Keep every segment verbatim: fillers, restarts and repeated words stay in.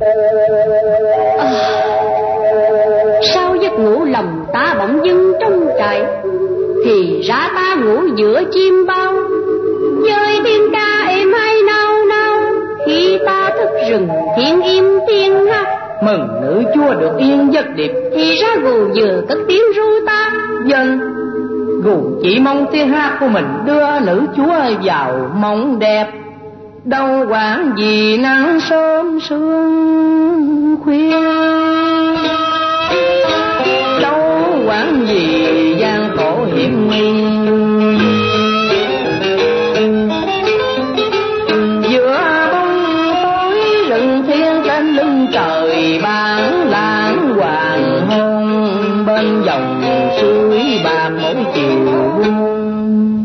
À, sao giấc ngủ lòng ta bỗng dưng trong trại, thì ra ta ngủ giữa chim bao, dơi tiếng ca êm hay nao nao. Khi ta thức rừng thiên im tiếng hát, mừng nữ chúa được yên giấc điệp, thì ra gù vừa cất tiếng ru ta. Dân gù chỉ mong tiếng hát của mình đưa nữ chúa vào mộng đẹp, đâu quản gì nắng sớm sương khuya, đâu quản gì gian khổ hiểm nguy. Giữa bóng tối rừng thiên trên lưng trời, bán lãng hoàng hôn bên dòng suối bạc mỗi chiều buông.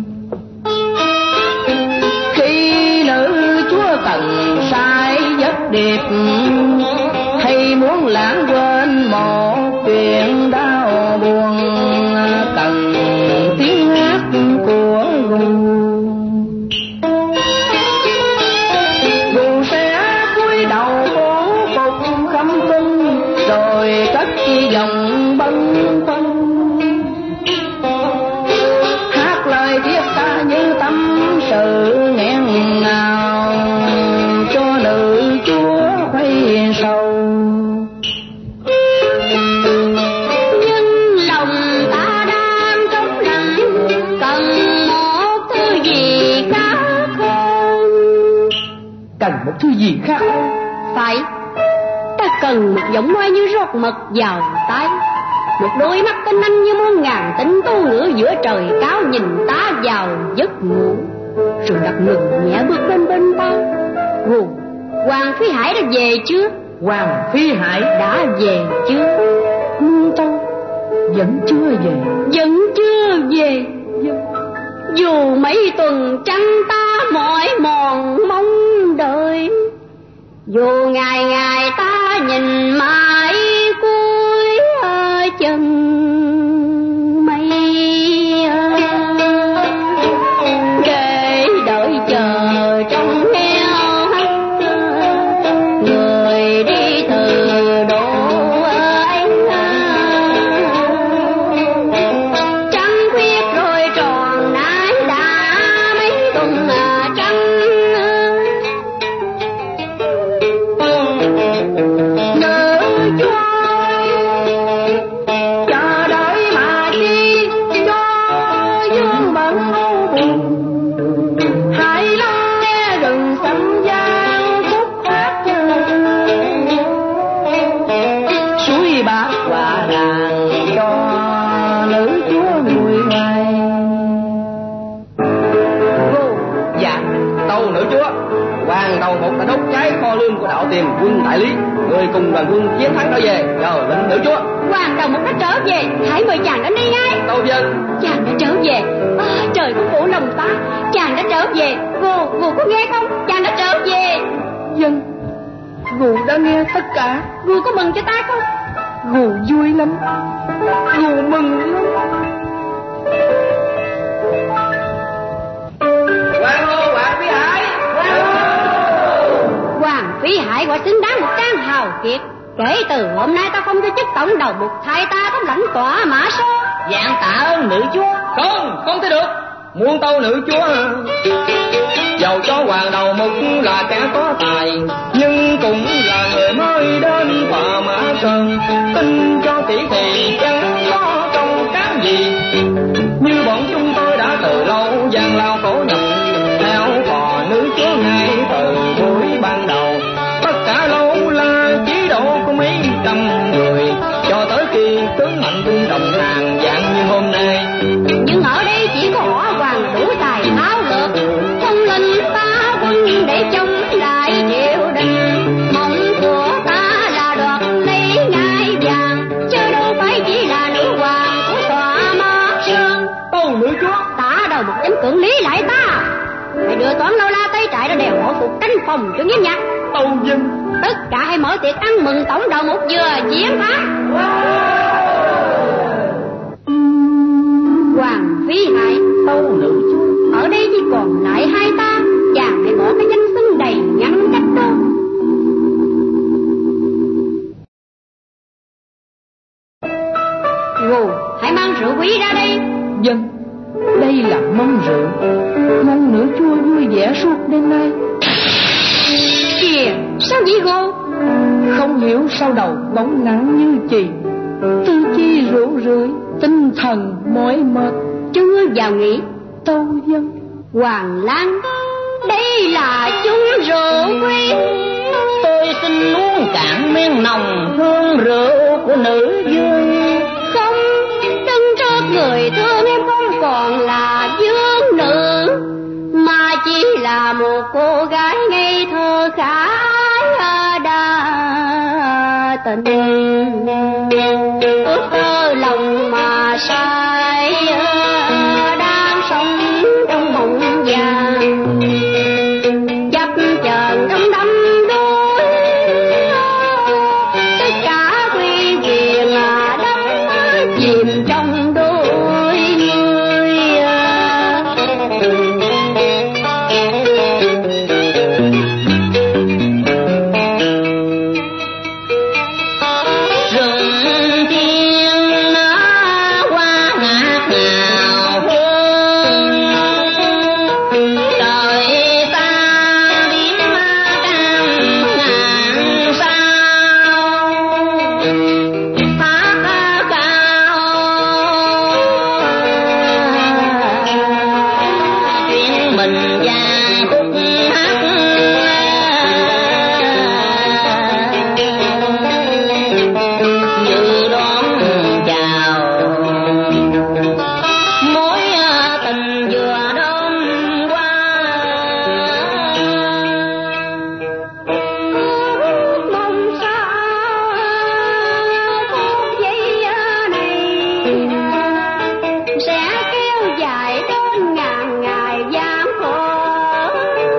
Khi nữ chúa cần say giấc điệp, hay muốn lãng quên một chuyện đau buồn, cần tiếng hát của gu. Gu sẽ cúi đầu bố phục khâm cung, rồi cất giọng bâng khuâng, hát lời thiết ta như tâm sự nghẹn ngào, cho nữ chúa khuấy sầu. Nhưng lòng ta đang trống lặng, cần một thứ gì khác hơn. Cần một thứ gì khác? Phải, ta cần một giọng nói như rót mật vào tai, một đôi mắt tinh anh như muôn ngàn tinh tu ngữ giữa trời cao, nhìn ta vào giấc ngủ, rồi đặt ngừng nhẹ bước bên bên ta. Gù, Hoàng Phi Hải đã về chưa? Hoàng Phi Hải đã về chưa? Muôn Châu vẫn chưa về. Vẫn chưa về. Dù mấy tuần trăng ta mỏi mòn mong đợi, dù ngày ngày ta nhìn mãi cuối chân mây, để đợi chờ trong heo hắt người đi từ độ ấy. Trăng khuyết rồi tròn nái đã mấy tuần trăng, tiền quân đại lý, người cùng đoàn quân chiến thắng trở về, nhờ lệnh nữ chúa. Hoàng đầu một đã trở về, hãy mời chàng đến đây ngay. Tâu dân. Chàng đã trở về, à, trời cũng phủ lòng ta, chàng đã trở về. Gù, Gù có nghe không? Chàng đã trở về. Dân, Gù đã nghe tất cả. Gù có mừng cho ta không? Gù vui lắm, Gù mừng lắm. Hoàng hô, Hoàng Phi Hải. Hoàng Phi Hải quả xứng đáng một trang hào kiệt. Kể từ hôm nay ta không cho chức tổng đầu một, thay ta thống lãnh tỏa mã số. Dạng tạ ơn nữ chúa. Không, không thể được. Muôn tâu nữ chúa, dầu cho hoàng đầu mục là kẻ có tài, nhưng cũng là người mới đến tòa mã sơn. Tin cho kỹ thì chẳng có công cán gì, như bọn chúng tôi đã từ lâu gian lao khổ nhọc theo phò nữ chúa ngay từ buổi ban đầu. Tất cả lâu la chỉ độ có mấy trăm người, cho tới khi tướng mạnh quân đồng hàng dạng như hôm nay. Nhưng ở đây chỉ có hỏa hoàng đủ tài tháo lược, không linh ta quân để chống lại triều đình. Mong của ta là đoạt lấy ngai vàng, chứ đâu phải chỉ là nữ hoàng của tòa mã sơn. Tâu nữ chúa, ta đầu một chánh cưỡng lý lại ta, hãy đưa toán lâu la tới trại ra đèo hộ phục canh phòng cho nghiêm nhặt. Tâu dân. Tất cả hãy mở tiệc ăn mừng tổng đầu một vừa chiến thắng. Hoàng Phi Hải, tâu nữ chúa, ở đây chỉ còn lại hai ta, chàng hãy bỏ cái danh xưng đầy ngăn cách đó. Ngô, hãy mang rượu quý ra đây. Dân, đây là mâm rượu, mong nữ chúa vui vẻ suốt đêm nay. Kìa, sao vậy Ngô? Không hiểu sao đầu bóng nắng như chì, tư chi rủ rượi, tinh thần mỏi mệt. Chưa vào nghỉ. Tâu Dân. Hoàng Lan, đây là chung rượu quý. Tôi xin uống cạn miếng nồng hương rượu của nữ vương. Không, đứng trước người thương em không còn là vương nữ, mà chỉ là một cô gái ngây thơ khá đa tình. Ước mơ lòng mà say đang sống trong mộng vàng, chấp chờn trong đắm đuối, tất cả quy quyền đắm chìm trong đôi người. Rừng thiên hoa ngát ngào hương, trời xa biến cam ngàn sao, thác cao chuyến mình vàng khúc hát, như đón chào mối tình vừa đón qua. Mong sao phút giây này sẽ kéo dài đến ngàn ngày gian khổ,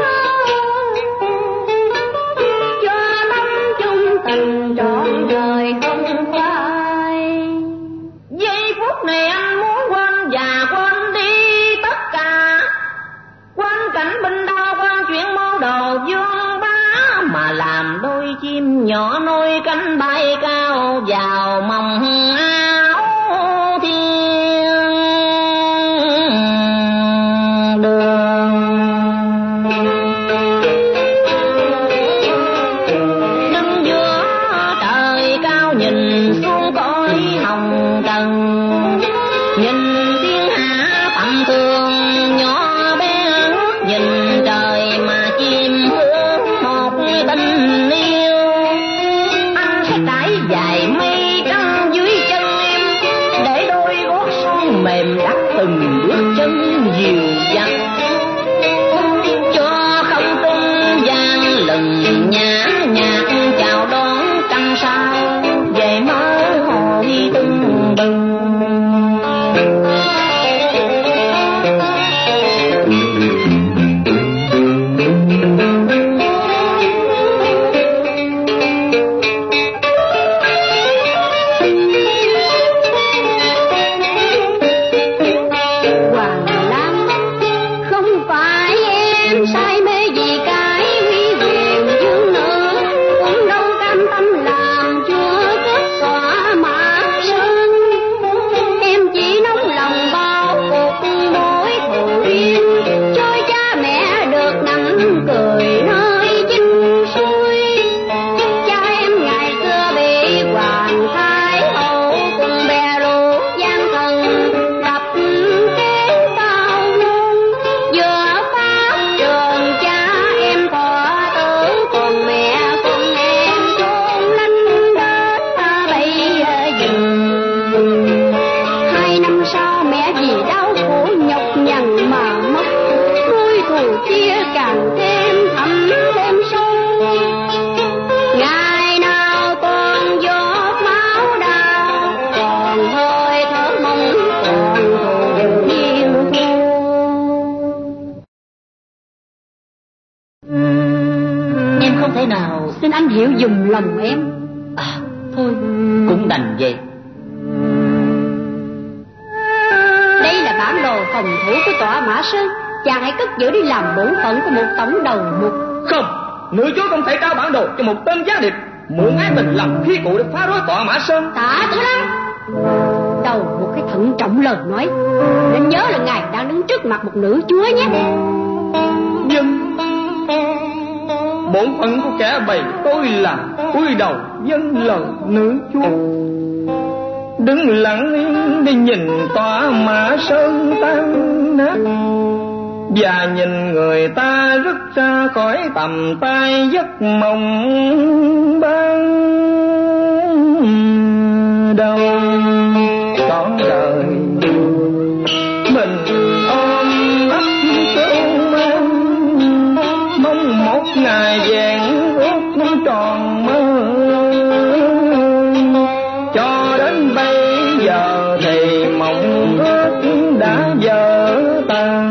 cho tâm chung tình trọn đời không phai. Giây phút này anh muốn quên và quên đi tất cả, quên cảnh binh đao, quên chuyện mưu đồ dương bá, mà làm đôi chim nhỏ nuôi cánh bay cao vào mộng áo thiên đường. Đứng giữa trời cao nhìn xuống cõi hồng trần, nhìn thiên hạ tầm thường nhỏ bé, nhìn trời mà chim hướng một tình yêu. Anh sẽ trải dài mây trắng dưới chân em, để đôi gót son mềm đắp từng bước chân dịu dặt, cho không trung vang lừng nhã nhạc chào đón trăng sao về mơ hồ tưng bừng. Hoàng Lan, không phải em say mê vì cái huy quyền dương nữ, cũng đâu cam tâm làm chúa kết xóa mã sơn. Em chỉ nóng lòng bao cuộc mối thù riêng, cho cha mẹ được nắng cười nơi chinh xuôi. Cha em ngày xưa bị hoàng thái hậu cùng bè lũ gian thần đập kế bao luôn, vừa pháp trường cha em thọ tử, còn mẹ con em chôn lánh đến bây giờ. Hai năm sau mẹ vì đau khổ nhọc nhằn mà mất, mối thù chia càng thêm thẳm thêm sâu. Ngày nào còn giọt máu đào, còn hơi thở mong còn thù yêu thương. Em không thể nào. Xin anh hiểu dùm lòng em. À, thôi cũng đành vậy. Đây là bản đồ phòng thủ của tọa Mã Sơn, chàng hãy cất giữ đi làm bổn phận của một tổng đầu mục. Không, nữ chúa không thể trao bản đồ cho một tên gián điệp mượn ái tình làm khí cụ để phá rối tọa Mã Sơn. Tạ Tử Lăng, đầu một cái thận trọng lời nói, nên nhớ là ngài đang đứng trước mặt một nữ chúa nhé. Dân bổn phận của kẻ bày tôi là cúi đầu vâng lời nữ chúa, đứng lặng yên đi nhìn tòa Mã Sơn tan nát, và nhìn người ta rứt ra khỏi tầm tay giấc mộng ban đầu. Còn đời mình ôm ấp cơn mong, mong một ngày vẹn ước tròn mơ, cho đến bây giờ thì mộng ước đã vỡ tan.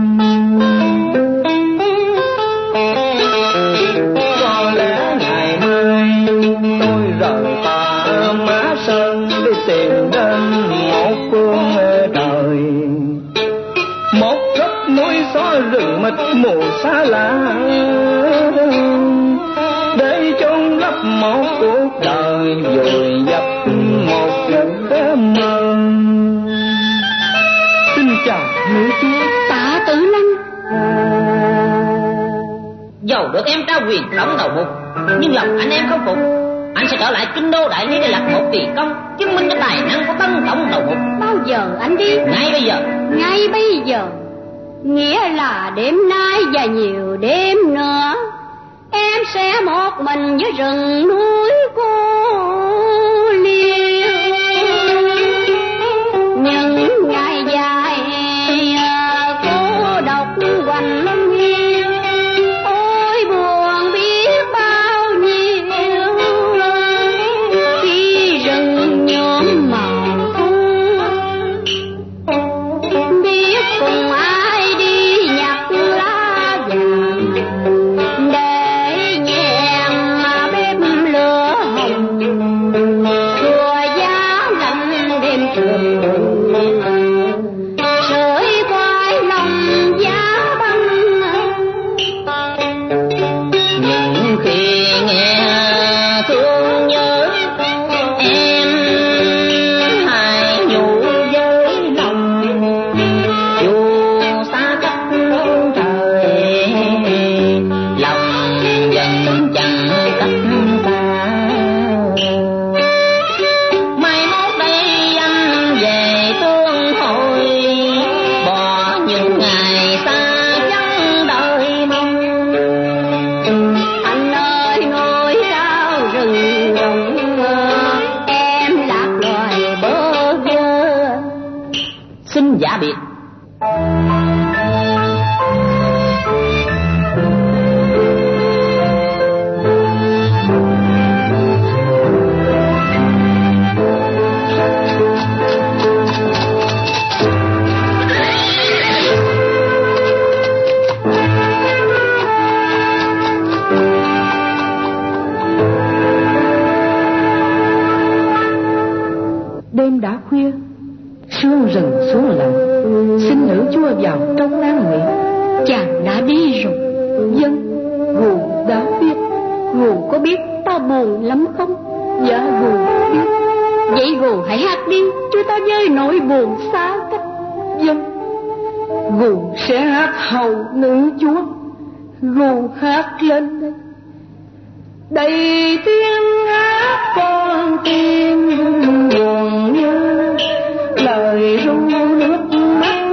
Có lẽ ngày mai tôi rời tà Mã Sơn đi tìm đến một phương trời, một góc núi xó rừng mịt mù xa lạ, để chôn lấp một cuộc đời vùi dập một giấc mơ. Xin chào nữ chúa. Tạ Tử Lăng. Dầu được em trao quyền đóng đầu mục, nhưng lòng anh em không phục. Anh sẽ trở lại kinh đô Đại Lý để lập một kỳ công, chứng minh cái tài năng của tân tổng đầu mục. Bao giờ anh đi? Ngay bây giờ. Ngay bây giờ. Nghĩa là đêm nay và nhiều đêm nữa, em sẽ một mình với rừng núi cô liêu. Những ngày dài cô độc quanh lâm hiu, ôi buồn biết bao nhiêu. Khi rừng nhuộm màu thu, biết cùng ai đi nhặt lá vàng, để nhẹm bếp lửa hồng, chùa giá lạnh đêm trường, sưởi quai lòng giá băng. Nhưng khi nghe thương nhớ em hãy nhủ với lòng, dù xa cách trời, lòng dần chẳng cách xa. Mai mốt đây anh về tương hội, bỏ những ngày xa vắng đời mong. Anh ơi ngôi sao rừng rộng, em lạc loài bơ vơ. Xin giả biệt. Đêm đã khuya, sương rừng xuống lạnh, xin nữ chúa vào trong nan nguyện. Chàng đã đi rồi. Dân Gù đã biết. Gù có biết ta buồn lắm không? Dạ Gù biết. Vậy Gù hãy hát đi, cho ta vơi nỗi buồn xa cách. Dân Gù sẽ hát hầu nữ chúa. Gù hát lên đây. Đầy tiếng hát con tim buồn như lời ru nước mắt,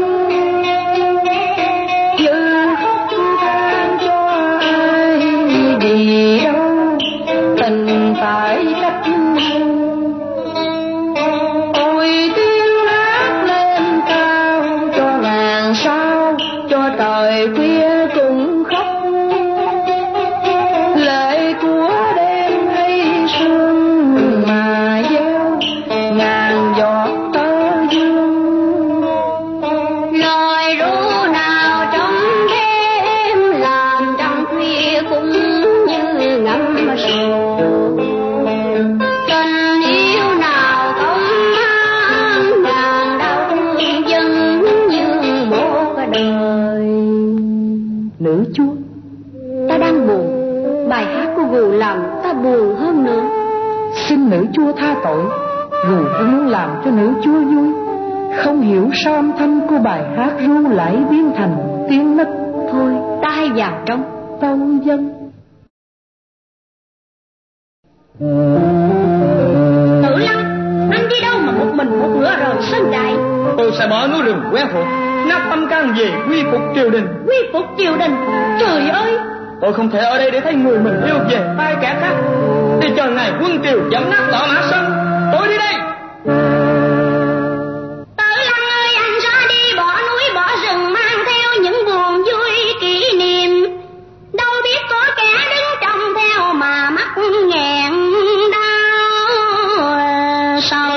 như khóc than cho ai vì đâu tình phải cách. Ôi tiếng hát lên cao cho ngàn sao, cho trời khuya cũng khóc. Lệ của đêm hay sương mà gieo ngàn giọt tơ dương. Lời ru nào trong đêm làm trăng khuya cũng như ngắm sầu. Tình yêu nào không mang ngàn đau thương dân như một đời. Nữ chúa, Ta đang buồn, bài hát của Gù làm ta buồn hơn nữa. xin nữ chúa tha tội. Dù tôi muốn làm cho nữ chúa vui, không hiểu sao âm thanh của bài hát ru lại biến thành tiếng nấc. Thôi ta hãy vào trong. Tâu dân. Tự Lăng, anh đi đâu mà một mình một ngựa rời sân trại? Tôi sẽ bỏ núi rừng quen thuộc, nắp tâm can về quy phục triều đình. Quy phục triều đình? Trời ơi! Tôi không thể ở đây để thấy người mình yêu về tay kẻ khác, để chờ ngày quân triều dẫm nát Đỏ Mã Sơn. Tôi đi đây. Tự Lăng ơi, anh ra đi bỏ núi bỏ rừng, mang theo những buồn vui kỷ niệm. Đâu biết có kẻ đứng trong theo mà mắt nghẹn đau sầu.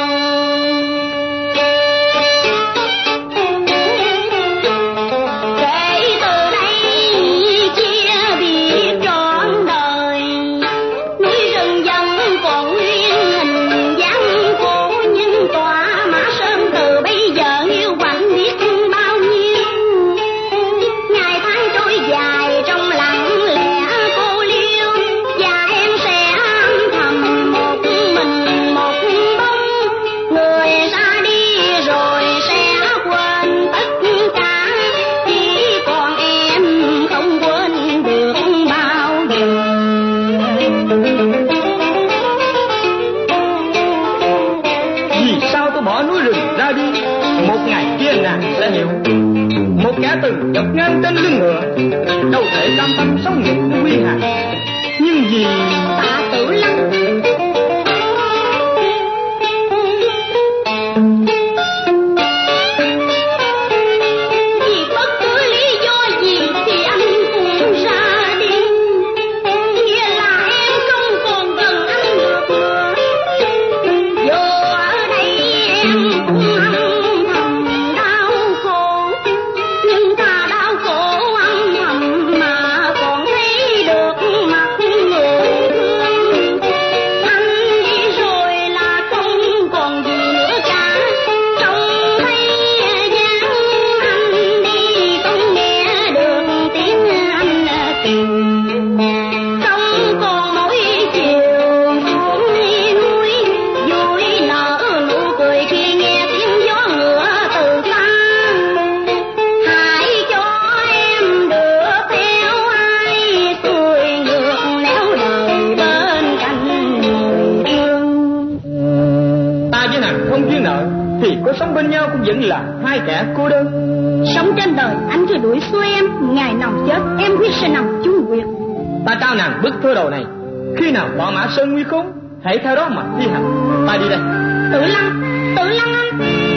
Kể từ đây chia biệt trọn đời, núi rừng vẫn còn nguyên hình dáng cũ, nhưng tòa Mã Sơn từ bây giờ yêu quạnh biết bao nhiêu. Ngày tháng trôi dài trong lặng lẽ cô liêu, và em sẽ âm thầm một mình một bóng. Người ra đi rồi sẽ quên tất cả, chỉ còn em không quên được bao giờ. Vì sao tôi bỏ núi rừng ra đi? Một ngày kia nàng sẽ hiểu. Một kẻ từng dọc ngang trên lưng ngựa, đâu thể cam tâm sống nhục quy hàng. Nhưng vì Tạ Tự Lăng, vì bất cứ lý do gì thì anh cũng ra đi, nghĩa là em không còn gần anh được nữa. Dù ở đây em cũng âm thầm đau khổ, nhưng ta đau khổ âm thầm mà còn thấy được mặt người thương. Anh đi rồi là không còn gì nữa cả, trông thấy dáng anh đi không nghe được tiếng anh cười. Không còn mỗi chiều xuống núi, vui nở nụ cười khi nghe tiếng gió ngựa từ xa. Hãy cho em được theo ai xuôi ngược nẻo đời bên cạnh người thương. ta với nàng không duyên nợ, thì có sống bên nhau cũng vẫn là hai kẻ cô đơn. Sống trên đời anh cứ đuổi xuôi em, ngày nào chết em quyết sẽ nằm chung quyệt. Ta trao nàng bức thơ đầu này, khi nào Đỏ Mã Sơn nguy khốn, hãy theo đó mà thi hành. Ta đi đây. Tự Lăng, Tự Lăng anh.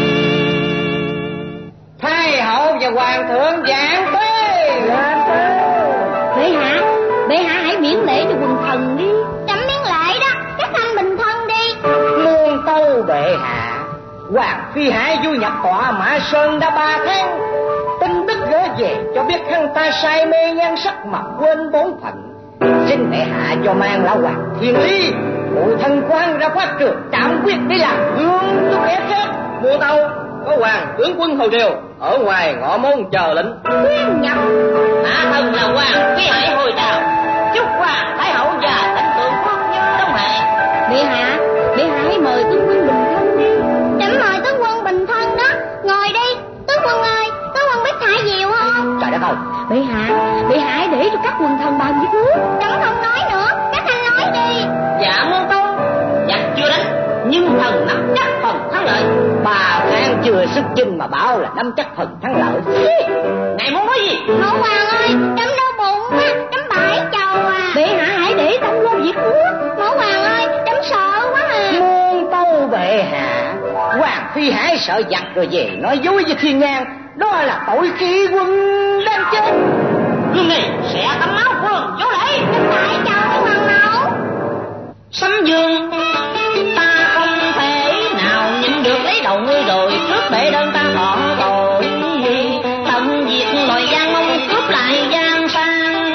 Thái hậu và hoàng thượng giảng tế. Bệ hạ, bệ hạ hãy miễn lễ cho quần thần đi. Chấm miễn lễ đó, các thanh bình thân đi. Muôn tâu bệ hạ, hoàng phi hải du nhập tọa Mã Sơn đã ba tháng, tin tức gỡ về cho biết hắn ta say mê nhan sắc mà quên bổn phận. Xin bệ hạ cho mang lão hoàng thiên lý, phụ thân quan ra phát trường trạm quyết để làm gương cho kẻ khác. Mua tàu có hoàng tướng quân hầu triều ở ngoài ngõ môn chờ lệnh. Khuyên nhập. Hạ thân là hoàng phi hải hồi chào, chúc hoàng thái hậu và thánh thượng quốc như đông hạ. Bệ hạ, bệ hạ hãy mời tướng quân bình thân đi. Chấm mời tướng quân bình thân đó, ngồi đi. Tướng quân ơi, tướng quân biết thả diều không? Trời đất ơi, Bệ hạ, bệ hạ hãy để cho các quần thần bàn việc nước. Chấm không nói nữa, các anh nói đi. dạ muôn tâu, giặc chưa đánh nhưng thần nắm chắc phần thắng lợi. Ba tháng chưa xuất chinh mà bảo là nắm chắc phần thắng lợi. Ngài muốn nói gì? Mẫu hoàng ơi, chấm đau bụng á, chấm bãi chầu à. Bệ hạ hãy để tâm lo việc nước. Mẫu hoàng ơi, chấm sợ quá à. Muôn tâu bệ hạ, hoàng phi hải sợ giặc rồi về nói dối với thiên nhang, đó là tội kỵ quân đang chết. Gương này sẽ tắm máu quân dấu lễ. Chấm bãi chầu hoàng mẫu. Sấm dương, ta không thể nào nhịn được lấy đầu ngươi rồi cướp bệ đơn ta bỏ tội. Tận diệt loài gian mong cướp lại gian sang.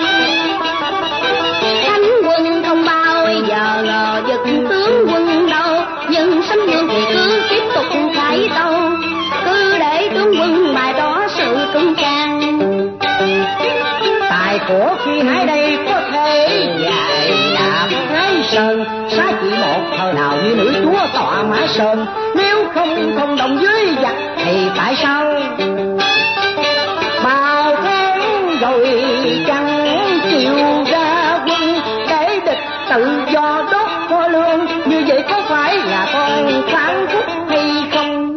Thánh quân không bao giờ ngờ giật tướng quân đâu, nhưng sấm dương thì cứ tiếp tục khải tâu, cứ để tướng quân bài tỏ sự trung can. Tài của phi hải đây có thể dài đạp Thái Sơn, sát chỉ một thời nào như nữ chúa tọa Mã Sơn, nếu không không đồng với giặc thì tại sao bao tháng rồi chẳng chịu ra quân để địch tự do đốt kho lương, như vậy có phải là con phản quốc hay không?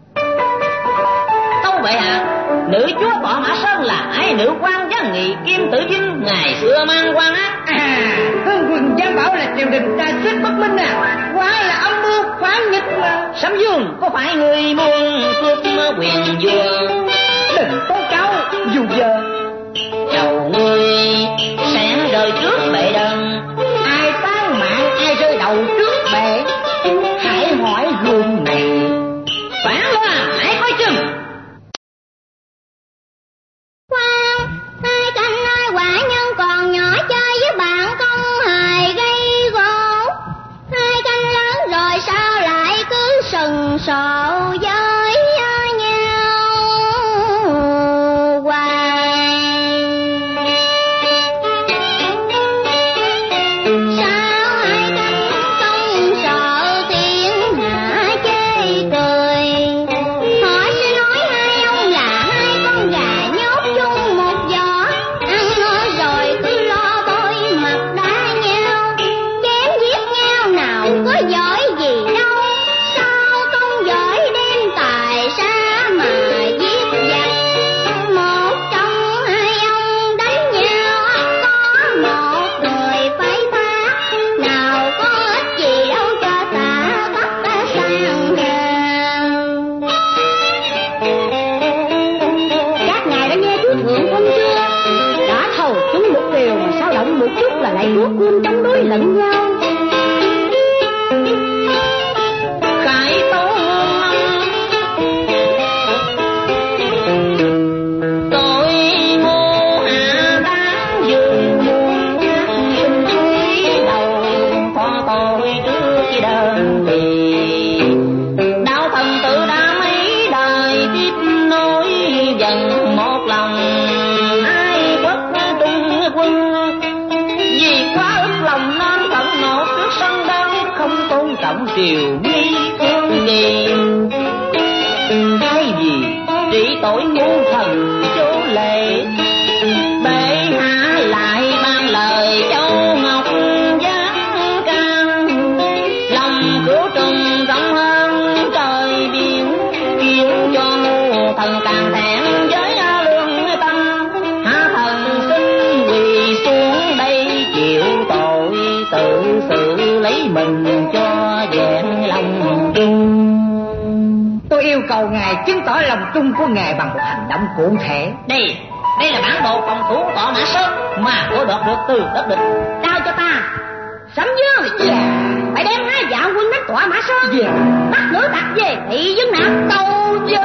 Tâu bệ hạ, nữ chúa tọa Mã Sơn là ai nữ quan giá nghị Kim Tử Vinh ngày xưa mang quan ác. À, hương quỳnh giám bảo là triều đình ta sức bất minh à, quá là âm mưu phản nghịch mà. Sấm Dương, có phải người muốn cướp quyền vua? Đừng tố cáo dù giờ đầu ngươi sẽ rơi trước bệ đơn. ai tán mạng ai rơi đầu trước bệ, hãy hỏi gương này. Phản loa hãy coi chừng. Khoan, hai canh nói quả nhân còn nhỏ chơi với bạn không hề gây gỗ. Hai canh lớn rồi sao lại cứ sừng sộ với nhau hoài. Sao hai canh không sợ thiên hạ chê cười? Họ sẽ nói hai ông là hai con gà nhốt chung một giỏ, ăn no rồi cứ lo bôi mặt đá nhau, chém giết nhau nào có giỏi gì đâu. Sao không giỏi đem tài xa mà giết giặc? Một trong hai ông đánh nhau có một người phải tha, nào có ích gì đâu cho ta bắt ta sang hàng. Các ngài đã nghe chúa thượng không chưa? Đã thầu chúng một điều mà sao động một chút là lại chúa quân chống đối lẫn nhau. Khải tấu tôi ngô hạ đáng dương muôn nhắc sinh quý đầu phó tôi trước khi đơn thì đạo thần tự đã mấy đời tiếp nối dần một lòng ai quốc trung quân, vì quá ức lòng nên phẫn nộ trước sân đấu không tôn trọng triều nghi thương gì. Thay vì trị tội ngu thần vô lệ, bệ hạ lại ban lời châu ngọc giáng can, lòng cứu trùng rộng hơn trời biển, khiến cho ngu thần càng thẹn với lương tâm. Hạ thần xin quỳ xuống đây chịu tội, tự xử lấy mình cho vẹn lòng trung. Tôi yêu cầu ngài chứng tỏ lòng trung của ngài bằng một hành động cụ thể. Đây, đây là bản đồ phòng thủ tọa Mã Sơn mà tôi đoạt được từ đất địch. Giao cho ta. Sấm Dương, Dạ. phải đem hai vạn quân đánh tọa Mã Sơn. Dạ. Bắt nữ tặc về thị dân nạp cầu dân.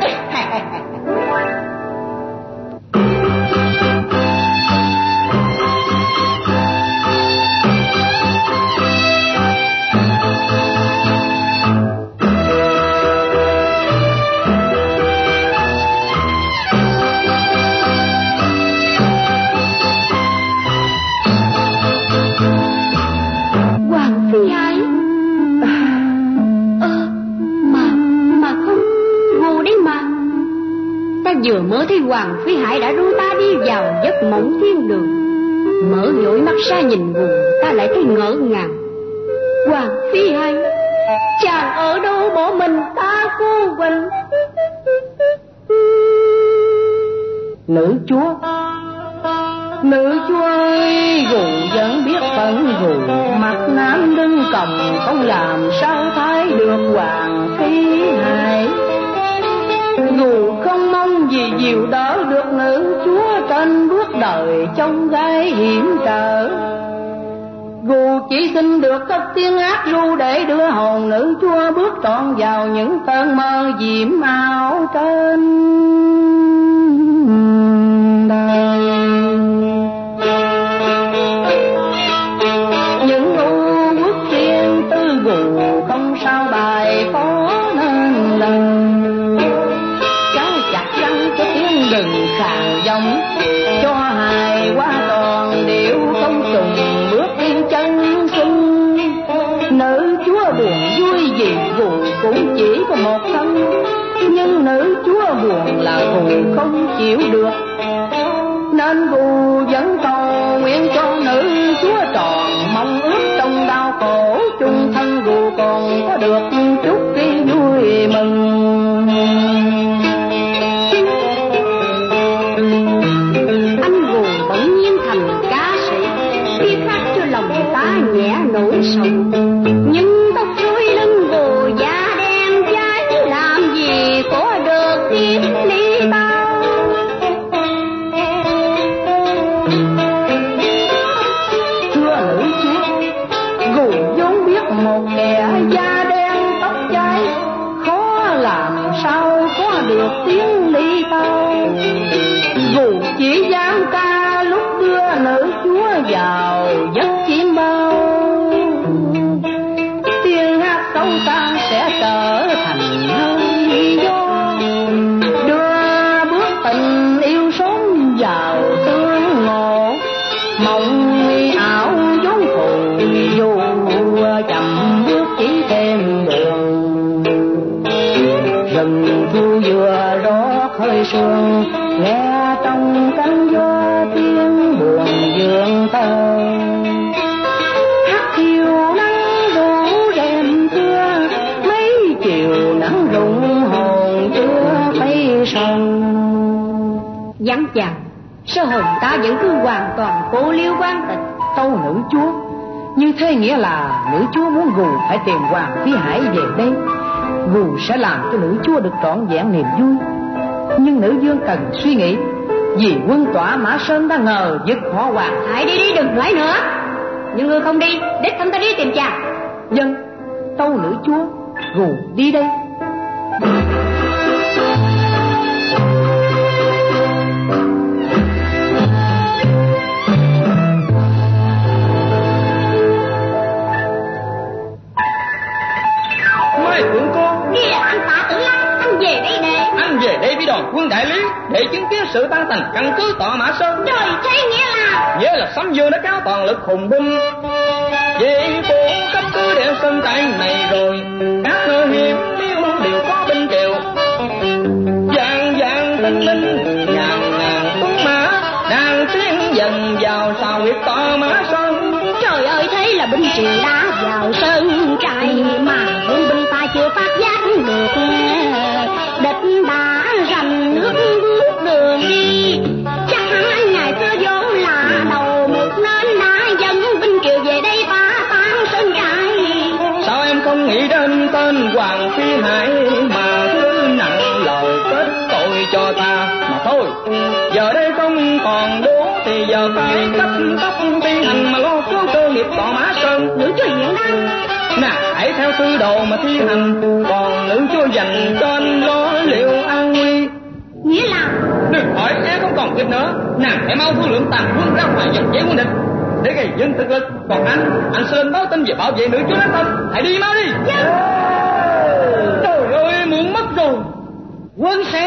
Hoàng phi ái. Ơ, mà, mà không, ngu đấy mà. Ta vừa mới thấy Hoàng Phi Hải đã đưa ta đi vào giấc mộng thiên đường. Mở dội mắt ra nhìn buồn, ta lại thấy ngỡ ngàng. Hoàng Phi Hải, chàng ở đâu bỏ mình ta cô quỳnh? Nữ chúa, nữ chúa ơi, gù vẫn biết phận gù, mặt nam đứng cầm không làm sao thái được Hoàng Phi Hải. Gù không mong gì dìu đỡ được nữ chúa trên bước đời trong gái hiểm trở. Gù chỉ xin được cất tiếng ác ru để đưa hồn nữ chúa bước trọn vào những cơn mơ diễm ảo trên đời. Những u quốc thiên tư gù không sao bài phó nên lần, cháu chặt răng cho tiếng đừng khàn giọng, cho hài qua toàn điệu không trùng bước yên chân xuân. Nữ chúa buồn vui vì gù cũng chỉ có một thân, nhưng nữ chúa buồn là gù không chịu được, nên gù vẫn cầu nguyện cho nữ chúa tròn mong ước trong đau khổ chung thân gù còn có được chút cái vui mừng. Anh gù bỗng nhiên thành ca sĩ, biết hát cho lòng ta nhẹ nỗi sầu, nhưng tóc rối lưng gù da đen cháy làm gì có được tiếp ly bao. Thưa nữ chúa, gù vốn biết một kẻ da đen tóc cháy khó làm sao có được tiếng ly tao. Gù chỉ dám ca lúc đưa nữ chúa vào giấc chim bao, tiếng hát sâu xa sẽ trở thành hơi gió, đưa bước tình yêu sớm vào tương ngộ, mộng ảo vốn phù du chậm bước chỉ thêm buồn. Rừng thu vừa gió khơi sương, nghe trong cánh gió tiếng buồn dương tơ. Hát thiêu nắng rủ rèm thưa, mấy chiều nắng rụng hồn chưa thấy sầu. Vắng chàng, sao hồn ta vẫn cứ hoàn toàn cô liêu quan tịch. Tâu nữ chúa, như thế nghĩa là nữ chúa muốn gù phải tìm Hoàng Phi Hải về đây, gù sẽ làm cho nữ chúa được trọn vẹn niềm vui. Nhưng nữ vương cần suy nghĩ, vì quân tỏa Mã Sơn đã ngờ dứt khó Hoàng. Hãy đi đi, đừng nói nữa. Nhưng ngươi không đi, đích thân ta đi tìm chàng. Dân, tâu nữ chúa, gù đi đây. Mai Phượng cô, Kìa anh Tạ Tử Lăng, anh về đây nè. anh về đây với đoàn quân đại lý để chứng kiến sự tan thành căn cứ tọa Mã Sơn. Trời, thế nghĩa là Nghĩa là Sấm Dương đã cáo toàn lực hùng binh về phố cấp cứ đeo sân trại này rồi, các nơi hiểm yếu đều có binh triều, vàng vàng tinh linh ngàn ngàn tuấn mã đang tiến dần vào sao huyệt tọa Mã Sơn. trời ơi, thế là binh triều đã vào sân trại mà quân binh ta chưa phát giác được. Địch đã rành nước bước đường đi, chắc hẳn ngày xưa vốn là đầu mục nên đã dẫn binh triều về đây phá tan sân trại. Sao em không nghĩ đến tên Hoàng Phi Hải mà cứ nặng lời kết tội cho ta mà thôi. Giờ đây không còn đủ thì giờ phải cấp tốc tiến hành mà lo cứu cơ nghiệp tọa Mã Sơn. Nữ chúa hiện đang Nàng hãy theo tư đồ mà thi hành, còn nữ chúa dành cho anh lo liệu an nguy. nghĩa là Đừng hỏi, em không còn kịp nữa. Nàng hãy mau thương lượng tàn quân ra ngoài dòng giấy quân địch để gây dân thực lực. Còn anh, anh sẽ lên báo tin về bảo vệ nữ chúa Đắc Tâm. Hãy đi mau đi. Dạ. Trời ơi, muộn mất rồi. Quân sĩ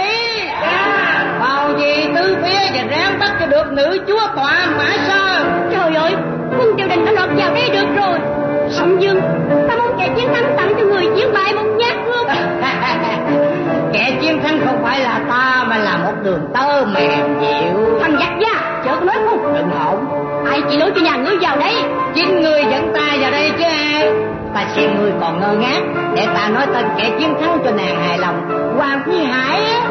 vào về tứ phía và ráng bắt cho được nữ chúa tọa Mã Sơn. Trời ơi, quân triều đình đã lọt vào đây được rồi. Sông Dương, ta muốn kẻ chiến thắng tặng cho người chiến bại một nhát gươm. Kẻ chiến thắng không phải là ta mà là một đường tơ mềm dịu. Thằng giặc da, chợt nói không. Đừng hỗn, Ai chỉ lối cho nhà ngươi vào đây? chính ngươi dẫn ta vào đây chứ ai. Ta xem ngươi còn ngơ ngác, để ta nói tên kẻ chiến thắng cho nàng hài lòng. Hoàng Phi Hải á.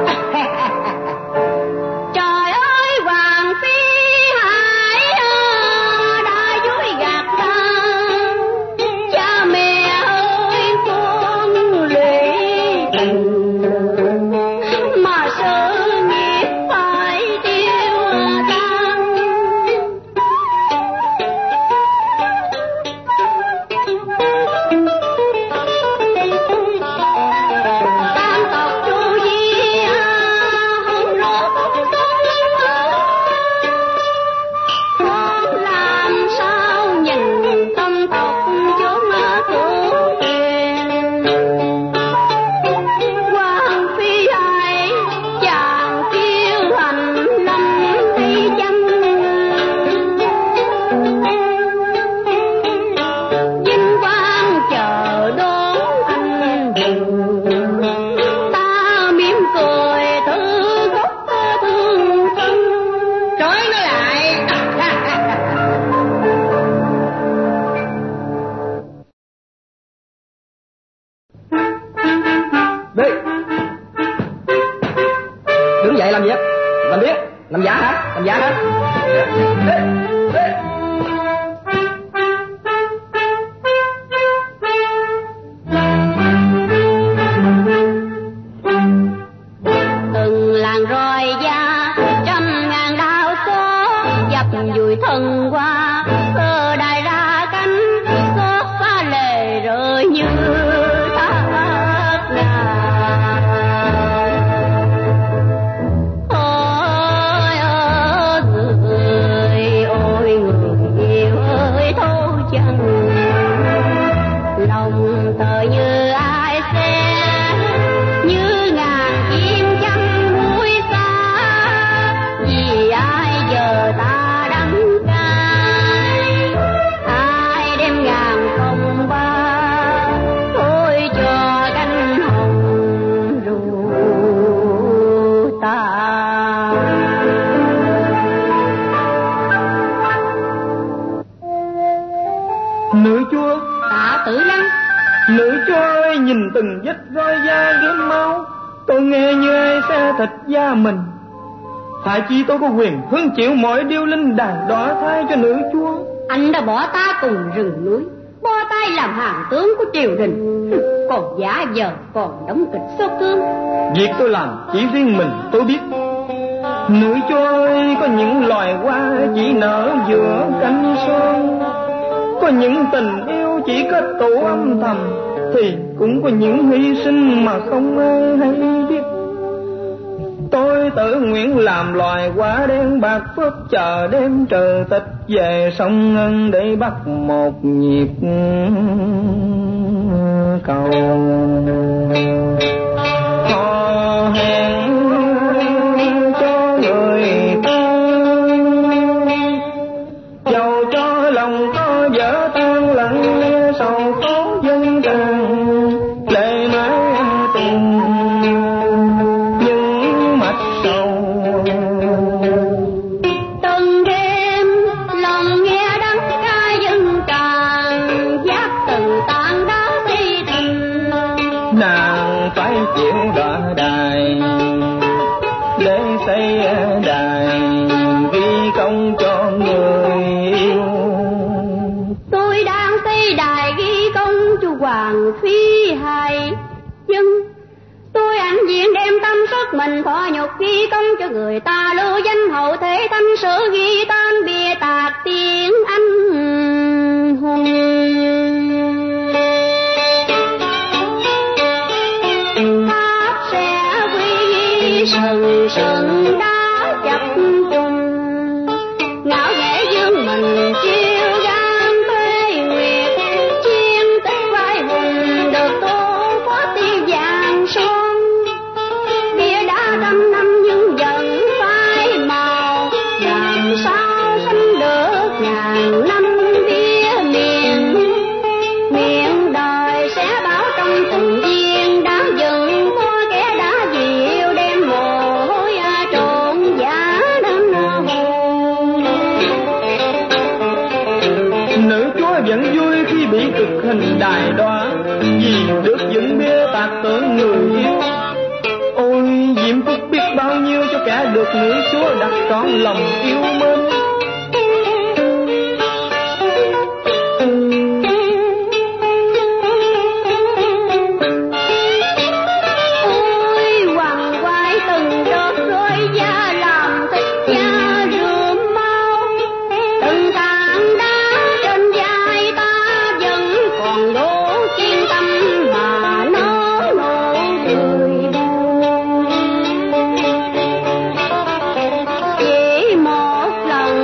Trời ơi, Hoàng Phi Hải đã dối gạt ta. Cha mẹ ơi, con lụy tình mà sự nghiệp phải tiêu tan. Tam tộc Chu Di này làm việc, làm biết, làm giả hả? Làm giả hả? Ê, ê. Từng làng roi da trăm ngàn đao số dập dùi thân qua cơ đài ra cánh xót xa lệ rơi như thác ngàn. Ôi ơi người ôi người yêu ơi thấu chân lòng thờ như ai sẽ như ngàn chim chăm mũi xa vì ai giờ ta đắng cay ai đem ngàn không ba thôi cho cánh hồng ru ta. Nữ chúa, Tạ Tử Lăng, nữ chúa ơi, nhìn từng vết roi da gớm máu, tôi nghe như ai xe thịt da mình. Phải chi tôi có quyền hứng chịu mọi điêu linh đàn đóa thay cho nữ chúa. anh đã bỏ ta cùng rừng núi, bỏ tay làm hàng tướng của triều đình, còn giả giờ còn đóng kịch số cương. Việc tôi làm chỉ riêng mình tôi biết. Nữ chúa ơi, có những loài hoa chỉ nở giữa cánh son, có những tình yêu chỉ kết tụ âm thầm, thì cũng có những hy sinh mà không ai hay biết. Tôi tự nguyện làm loài hoa đen bạc phước chờ đêm trời tịch về sông Ngân để bắt một nhịp cầu. Hò hẹn cho người ta dầu cho lòng có vỡ tan lặng nghe sầu khổ dân tràn lệ mãi tình những mặt sầu. Từng đêm lòng nghe đắng cay dâng tràn giác từng tàn đá thi tình. Nàng phải chịu đọa đài để xây đài vì công cho người yêu. Tôi đang xây đài ghi công cho Hoàng Phi hài nhưng tôi anh diện đem tâm sức mình thọ nhục ghi công cho người ta lưu danh hậu thế thanh sử ghi tên bia tạc tiếng anh hùng. Tháp sẽ quy sừng sừng đá chập trùng ngạo nghệ dương mình chiêu gan thuê nguyệt chiên tích vai hùng được tô có tiêu vàng son bia đá trăm năm nhưng vẫn phai màu làm sao sánh được ngàn năm bia miền. Miệng đời sẽ bảo trong từng viên đã dừng có kẻ đã dịu đem mồ hôi trộn giả đến hồn. Nữ chúa vẫn vui khi bị cực hình đài đoa vì được dựng bia tạc tượng người yêu. Ôi diễm phúc biết bao nhiêu cho kẻ được nữ chúa đặt trọn lòng yêu mến. Ôi hoàng quái từng đợt rơi da làm thịt da rượm mau từng tảng đá trên vai ta vẫn còn đổ kiên tâm mà nó nụ cười đau. Chỉ một lần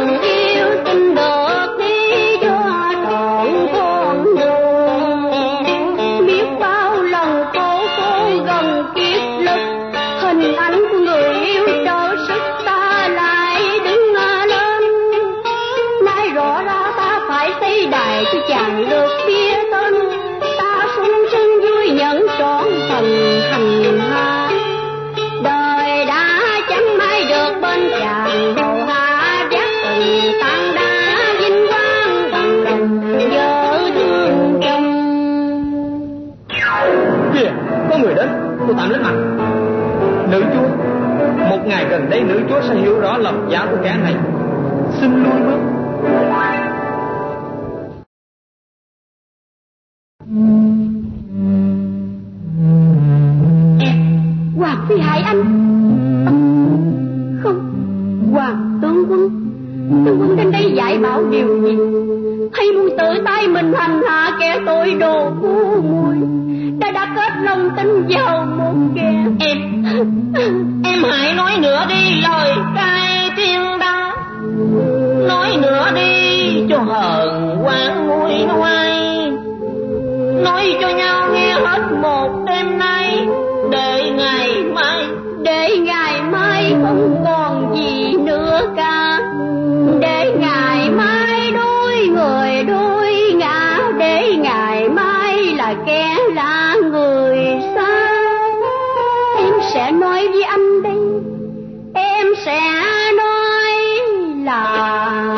ngày gần đây nữ chúa sẽ hiểu rõ lòng dạ của kẻ này. Xin lui bước. Hoàng phi hại anh? Không, Hoàng tướng quân, tướng quân đến đây dạy bảo điều gì? Hay muốn tự tay mình hành hạ kẻ tội đồ ngu muội đã đã kết lòng tin vào một kẻ? Em Em hãy nói nữa đi lời cai tiên đăng, nói nữa đi cho hờn quan nguôi ngoai, nói cho nhau nghe hết một đêm nay, để ngày mai, để ngày mai không còn gì nữa cả, để ngày mai đôi người đôi ngã, để ngày mai là kẻ là người xa. Em sẽ nói với anh đây, em sẽ nói là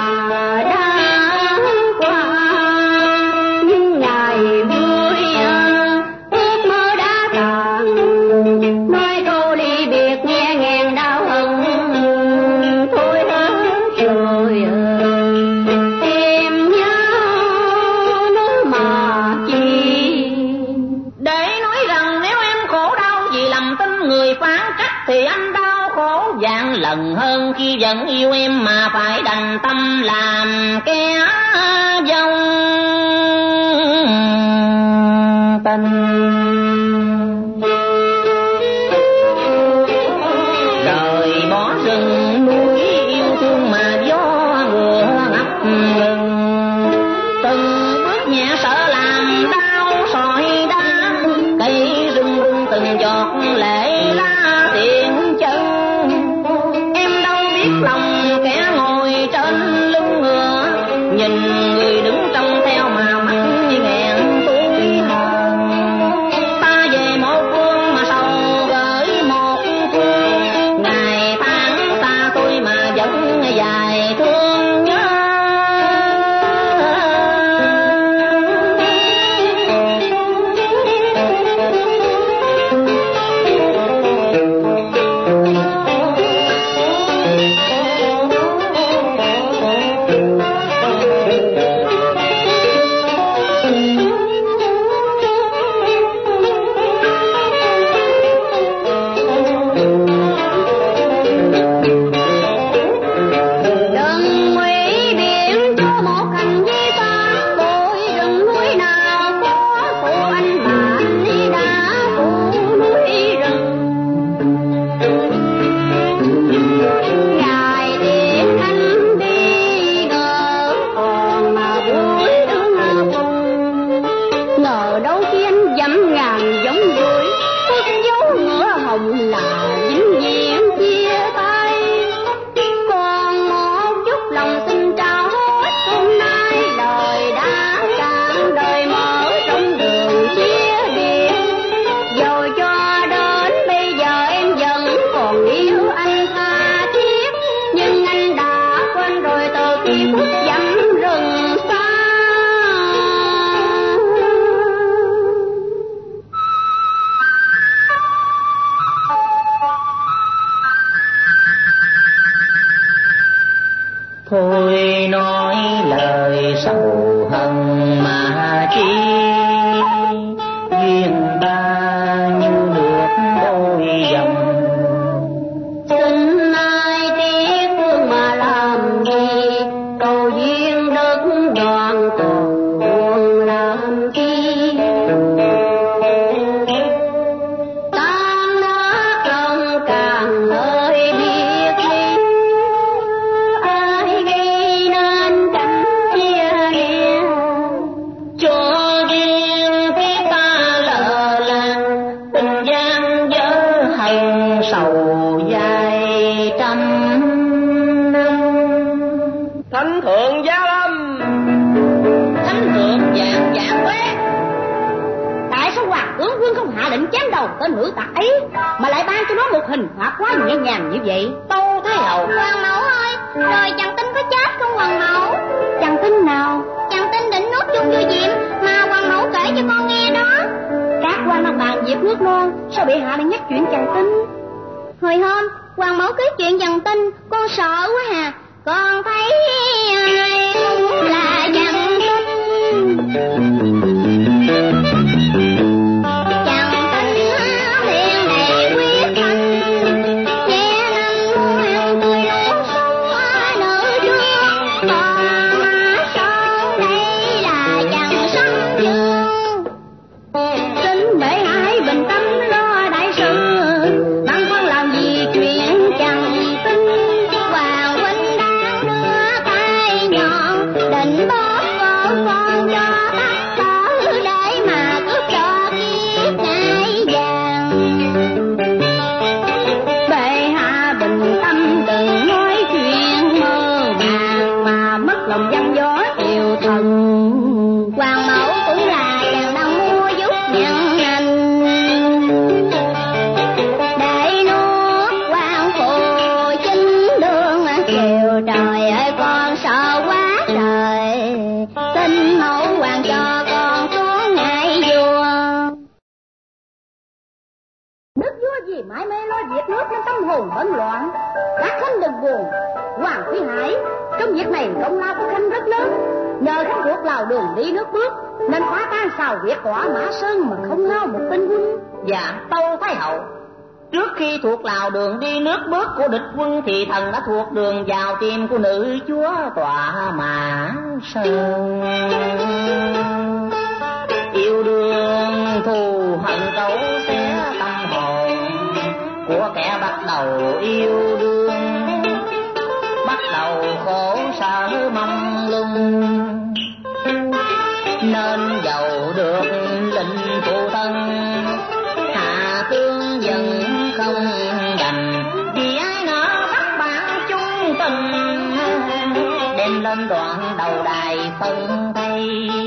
lần hơn khi vẫn yêu em mà phải đành tâm làm kẻ dông tình. Đời bỏ rừng núi yêu thương mà gió ngựa ngập ngừng, từng bước nhẹ sợ làm đau sỏi đá, cây rừng rừng từng giọt lệ lá tiền chân. Lòng kẻ ngồi trên lưng ngựa, nhìn người đứng trong theo mà mắt nghẹn tuổi hờn. Ta về một phương mà sầu gửi một phương, ngày tháng xa tôi mà vẫn dài thương nhớ. Thôi nói lời sầu hận mà chi, duyên ta như nước đôi dòng. Xin ai tiếc thương mà làm gì, cầu duyên đất đoàn tụ buồn làm chi. Tan nát lòng càng ơi biết đi, ai gây nên cảnh chia lìa, cho duyên phía ta lờ làng, tình gian dở hành sầu dài trăm năm. Thánh thượng Gia Lâm. Thánh thượng vạn vạn quét. Tại sao hoàng tướng quân không hạ lệnh chém đầu tên nữ tặc ấy, mà lại ban cho nó một hình phạt quá nhẹ nhàng như vậy? Tâu Thái hậu. Hoàng mẫu ơi, rồi chàng tin có chết không hoàng mẫu? Chàng tin nào? Chàng tin định nốt chung vui diệm mà hoàng mẫu kể cho con nghe đó. Các quan đang bàn việc nước non, sao bị hạ lại nhắc chuyện chàng tin? Hồi hôm hoàng mẫu cứ chuyện dần tin, con sợ quá hà. Con thấy ai cũng là dần tin. Mãi mê lo việc nước nên tâm hồn bấn loạn. Các khanh đừng buồn, Hoàng Phi Hải, trong việc này công lao của khanh rất lớn. Nhờ khanh thuộc lào đường đi nước bước nên phá tan xào việc quả Mã Sơn mà không hao một tinh quân. Dạ tâu thái hậu, trước khi thuộc lào đường đi nước bước của địch quân thì thần đã thuộc đường vào tim của nữ chúa tọa Mã Sơn. Yêu đương thù hận cấu xé tâm hồn của kẻ bắt đầu yêu đương, bắt đầu khổ sở mong lung, nên giàu được lệnh phụ thân hạ tương dần không đành, vì ai nỡ bắt bạn chung tình đem lên đoạn đầu đài phân tay.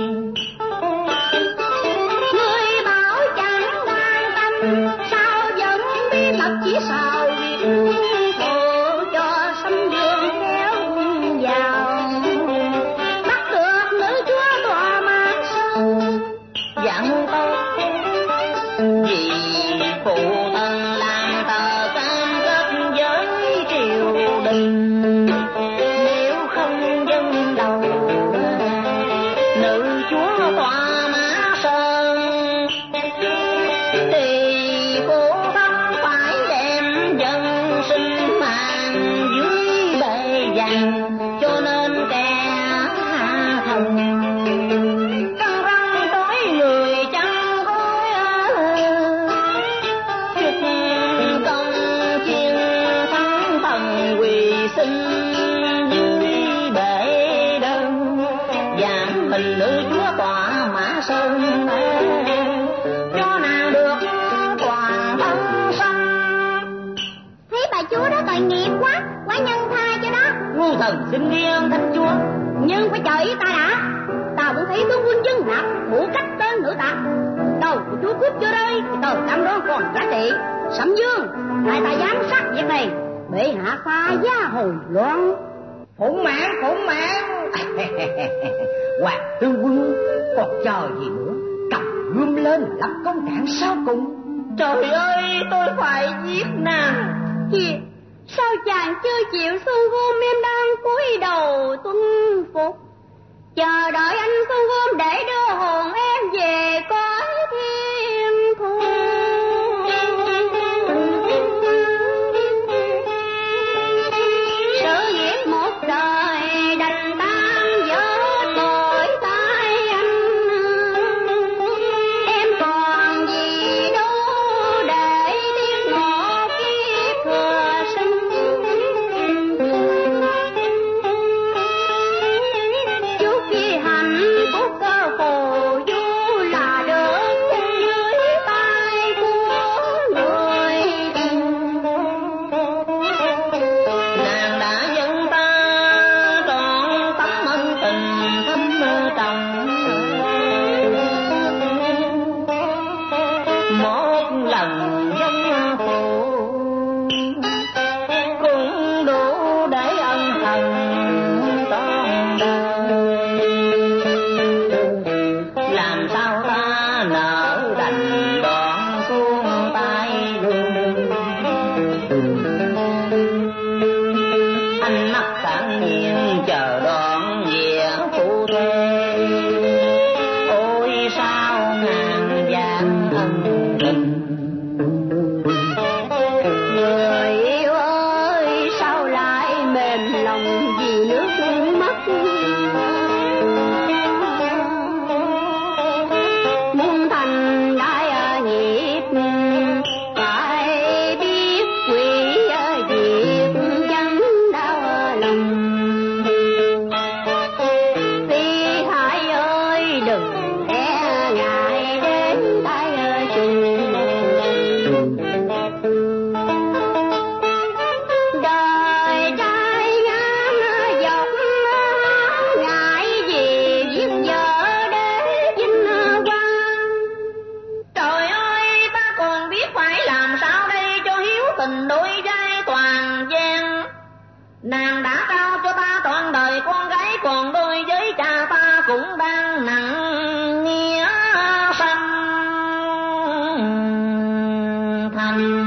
Người bảo chẳng quan tâm sao vẫn biết lập chỉ sao việc khổ cho sông dương kéo vào, bắt được nữ chúa tọa Mã Sơn dặn tâu vì phụ thân làm tờ cam kết với triều đình, nếu không dâng đầu nữ chúa tọa Mã Sơn thì phụ thân phải đem dân sinh mạng dưới bệ vàng, cho nên kẻ thần căng răng tối người chẳng khối trực công chiến thắng thần quỳ sinh dưới bệ đơn, giảm hình nữ chúa tọa Mã Sơn cho nàng được toàn thân sanh. Thấy bà chúa đó tội nghiệp quá, quá nhân tha cho đó. Ngu thần xin riêng thánh chúa, nhưng phải chờ ý ta đã. Ta muốn thấy tướng quân dân nạp thủ cách tên nữ ta. Đầu của chúa cướp chưa rơi, tờ cam đoan còn giá trị. Sẩm Dương, tại ta giám sát việc này, bệ hạ pha gia hồi loan. Phụng mạng, phụng mạng. Hoàng tướng quân, còn chờ gì nữa, cầm gươm lên lập công cản sau cùng. Trời ơi, tôi phải giết nàng. Kìa, sao chàng chưa chịu xưng gươm em đang cúi đầu tuân phục, chờ đợi anh xưng gươm để đưa hồn em về cõi thiên thu. Sự việc một đời đành tan vỡ tội tay anh, em còn gì đâu để tiếc một kiếp thừa sinh. Chúc khi hạnh phúc cơ phù du là thân tình. Người yêu ơi sao lại mềm lòng vì nước mắt, muốn thành đại nghiệp phải biết quỷ việc dân đau lòng. Phi Hải ơi đừng e ngại đến tay chung, đời trai ngắn dọc ngại gì giết vợ để vinh quang. Trời ơi ta còn biết phải làm sao đây cho hiếu tình đôi trai toàn gian. Nàng đã trao cho ta trọn đời con gái, còn đôi với cha ta cũng đang nặng nghĩa sanh thành.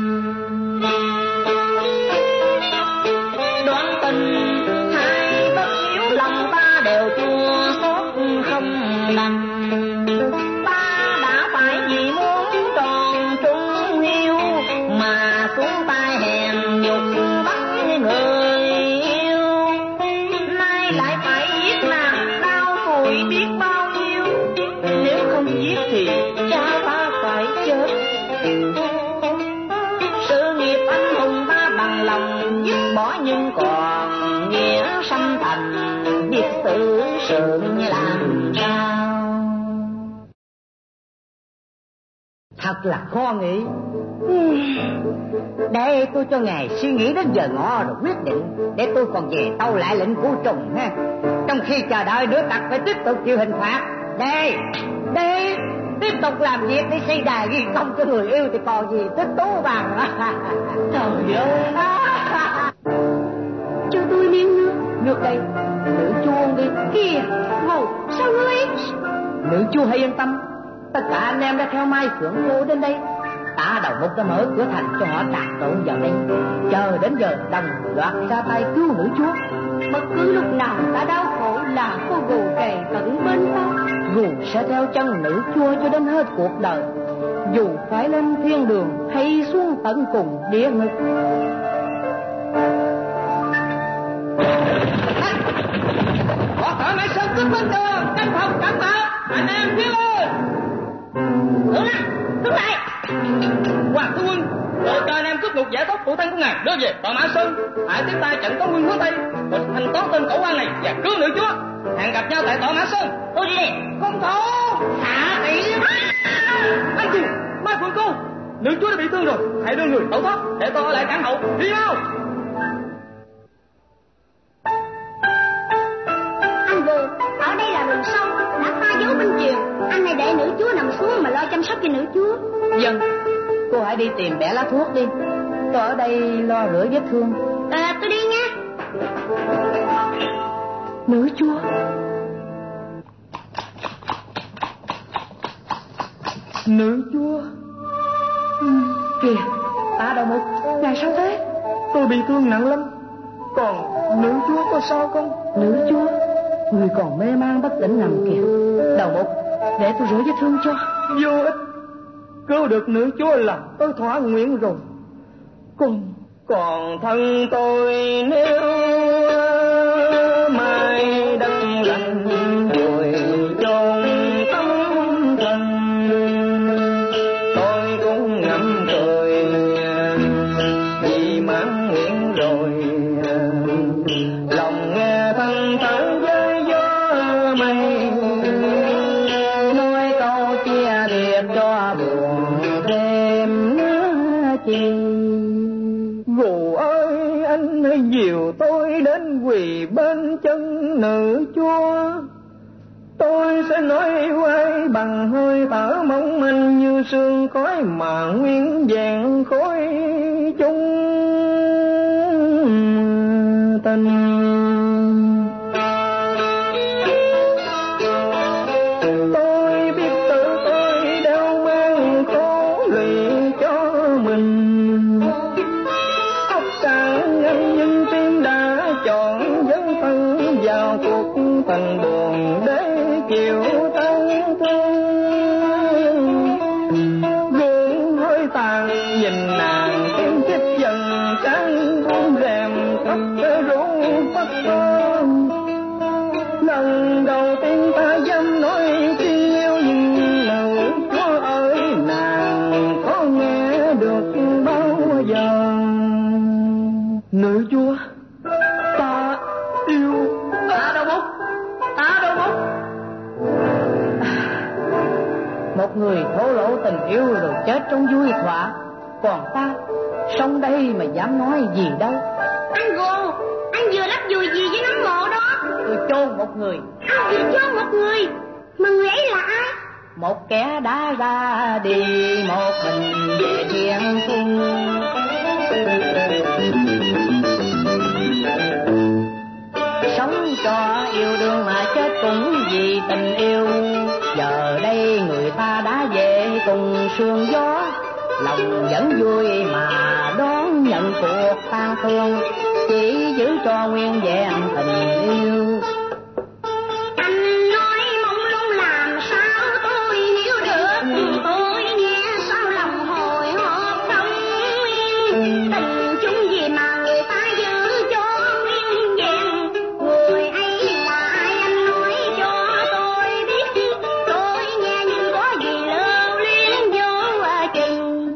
Đoạn tình hai bất hiếu lòng ta đều chua xót không đành. Ta đã phải vì muốn tròn trung hiếu mà xuống tay hèn nhục bắt người yêu. Nay lại phải giết nàng đau khổ biết bao nhiêu. Nếu không giết thì cha ta phải chết. Sự nghiệp anh hùng ta bằng lòng dứt bỏ, nhưng còn nghĩa sanh thành biết xử sự làm sao. Thật là khó nghĩ. Để tôi cho ngài suy nghĩ đến giờ ngọ rồi quyết định, để tôi còn về tâu lại lệnh của trùng ha. Trong khi chờ đợi đứa tặc phải tiếp tục chịu hình phạt. Đây, đây, tiếp tục làm việc để xây đài ghi công cho người yêu thì còn gì thích tố bằng. Trời ơi. Cho tôi miếng nước. Nước đây, nữ chuông đi. Kìa, Ngô, sao ngươi? Nữ chu hãy yên tâm, tất cả anh em đã theo Mai Phượng Ngô đến đây. Ta đầu mục đã mở cửa thành cho họ trà trộn vào đây, chờ đến giờ đồng loạt ra tay cứu nữ chúa. Bất cứ lúc nào ta đau khổ là cô gù kề cận bên ta. Gù sẽ theo chân nữ chúa cho đến hết cuộc đời, dù phải lên thiên đường hay xuống tận cùng địa ngục. Họ thở Mãi Sơn cướp bên đường, canh phòng cẩn thận, anh em phía lên. Đứng lại, đứng lại. Hoàng tướng quân, để cho anh em cướp ngục giải thoát phụ thân của ngài đưa về tòa Mã Sơn. Hãy tiếp tay trận có quân hướng Tây, địch thành toán tên cổ quan này và cứu nữ chúa. Hẹn gặp nhau tại tòa Mã Sơn. Tôi đi đi. Công thủ, hạ tỷ. Anh chị, Mai Phượng Cô, nữ chúa đã bị thương rồi, hãy đưa người tẩu thoát để tôi ở lại cản hậu. Đi mau. Anh Gù, ở đây là rừng sâu, đã pha dấu binh chuyền. Anh này để nữ chúa nằm xuống mà lo chăm sóc cho nữ chúa. Dân, cô hãy đi tìm bẻ lá thuốc đi, tôi ở đây lo rửa vết thương. À, tôi đi nha. Nữ chúa, nữ chúa. Ừ, kìa, ta đầu mục, ngài sao thế? Tôi bị thương nặng lắm. Còn nữ chúa có sao không? Nữ chúa, người còn mê man bất tỉnh nằm kìa. Đầu mục, để tôi rửa vết thương cho. Vô ích, cứu được nữ chúa làm tôi thỏa nguyện rồi. Còn còn thân tôi nếu mai đất lạnh rồi chôn tâm thần, tôi cũng ngậm cười vì mãn nguyện rồi. Lòng nghe thân thở với gió mây, nói câu chia biệt cho buồn thêm nữa chi. Gù ơi, anh hãy dìu tôi đến quỳ bên chân nữ chúa. Tôi sẽ nói quay bằng hơi thở mong manh như sương khói mà nguyên vẹn khói chung tình. Tôi biết tự tôi đeo mang khổ lụy cho mình. Ốc sáng ngân nhưng tim đã chọn dấn thân vào cuộc tình buồn để chịu tan thương. Nữ chúa, ta yêu. Ta đâu bút, ta đâu bút. Một người thổ lộ tình yêu rồi chết trong vui thỏa, còn ta sống đây mà dám nói gì đâu. Anh Gồ, anh vừa lắp dùi gì với nấm mộ đó? Tôi chôn một người. Anh vừa chôn một người, mà người ấy là ai? Một kẻ đã ra đi một mình về thiên cung. Sống cho yêu đương mà chết cũng vì tình yêu. Giờ đây người ta đã về cùng sương gió, lòng vẫn vui mà đón nhận cuộc tan thương, chỉ giữ cho nguyên vẹn tình yêu. Anh nói mong lung làm sao tôi hiểu được, tôi nghe sao lòng hồi hộp không yên. Tình chung gì mà người ta giữ cho nguyên vẹn, người ấy là ai anh nói cho tôi biết, tôi nghe nhưng có gì lưu luyến vô chừng.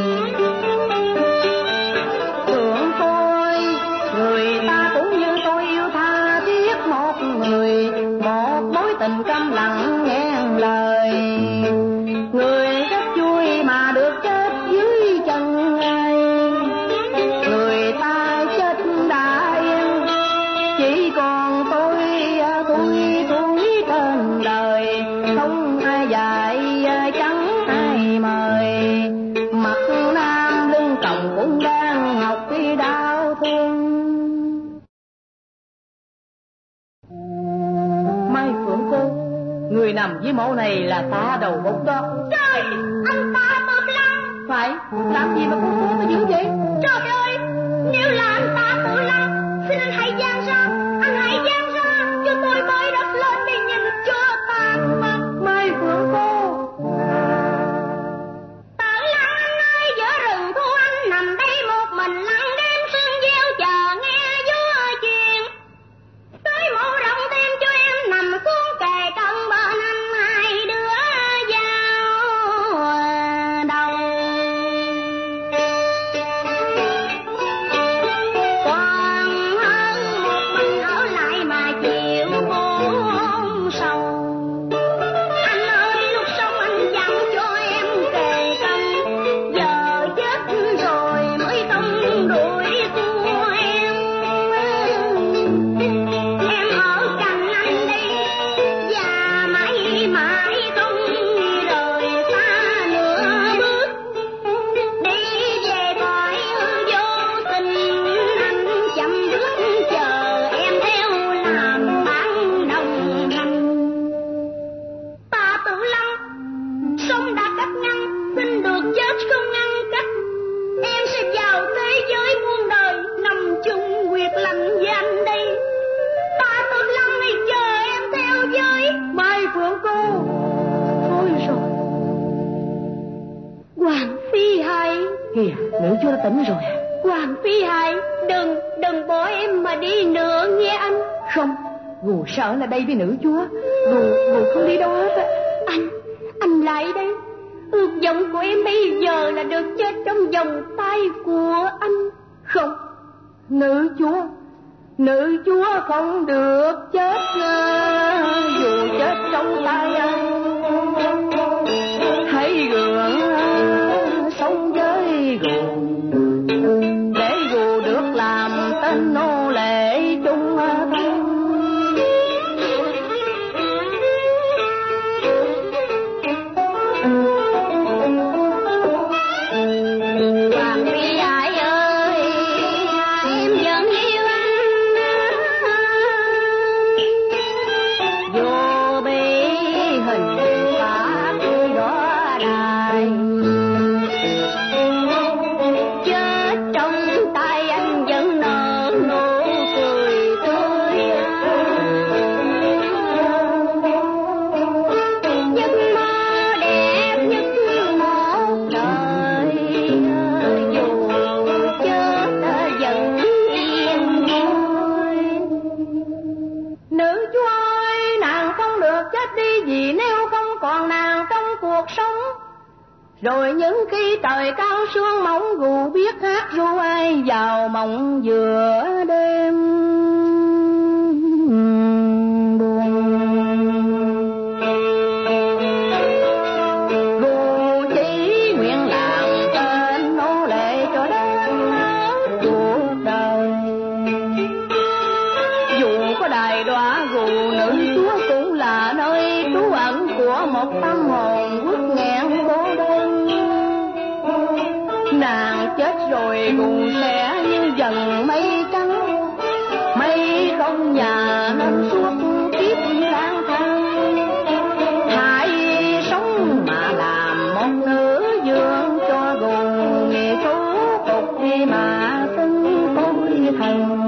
Tưởng tôi, người ta cũng như tôi yêu tha thiết một người, một mối tình câm lặng nghe lời. Người rất vui mà được chết dưới chân ai, người ta chết đã yên, chỉ còn tôi tôi tôi trên đời, không ai dạy chẳng ai mời. Mặt nam lưng còng cũng đang học đi đau thương. Mai Phượng cô, người nằm dưới mộ này là ta đầu bút đó. Trời, anh ta Mập Lăng. Phải, làm gì mà cô xuống tôi dữ vậy? Trời ơi, nếu là anh ta Tự Lăng, xin anh hãy giang ra, anh hãy giang ra, cho tôi bơi đất lên để nhìn cho tàn mặt. Mai Phượng cô. Tự Lăng anh ơi, giữa rừng thu anh nằm đây một mình lặng đêm sương gieo chờ nghe vua chuyện. Tới mộ rộng thêm cho em nằm xuống kề cận bên anh, hai đứa giao đầu. Còn hơn một mình ở lại mà chịu khổ sầu. Anh ơi, lúc sống anh dặn cho em kề cận, giờ chết rồi mới không đuổi của em. Em ở cạnh anh đây và mãi mãi không rời xa nửa bước. Đi về cõi vô tình, anh chậm bước chờ em theo làm bạn đồng hành. Ta Tự Lăng, sống đã cách ngăn, xin được chết không ngăn cách. Em sẽ vào thế giới muôn đời, nằm chung quyệt lạnh với anh đây. Ta Tự Lăng này chờ em theo giới. Mai Phượng cô. Thôi rồi. Hoàng Phi hãy, Kìa, nữ chúa đã tỉnh rồi. Hoàng Phi hãy, đừng, đừng bỏ em mà đi nữa nghe anh. Không, Gù sợ là đây với nữ chúa. Gù, Gù không đi đâu hết á. Anh, anh lại đây. Ước vọng của em bây giờ là được chết trong vòng tay của anh. Không, nữ chúa, nữ chúa không được chết dù chết trong tay anh. Hãy gượng sống với Gù, để Gù được làm tên nô lệ chung thân. Hoàng Phi hãy ơi, em vẫn yêu anh. Vô bi hình Rồi những khi trời cao sương mỏng, gù biết hát ru ai vào mộng giữa đêm buồn. Gù chỉ nguyện làm tên nô lệ cho đến cuộc đời. Dù có đài đoá, gù nữ chúa cũng là nơi trú ẩn của một tâm hồn uất nghẹn cô đơn. Nàng chết rồi gù sẽ như dần mây trắng, mây không nhà nên suốt kiếp lang thang. Hãy sống mà làm một nữ dương cho gù, nghề số tục đi mà xưng tôi thần.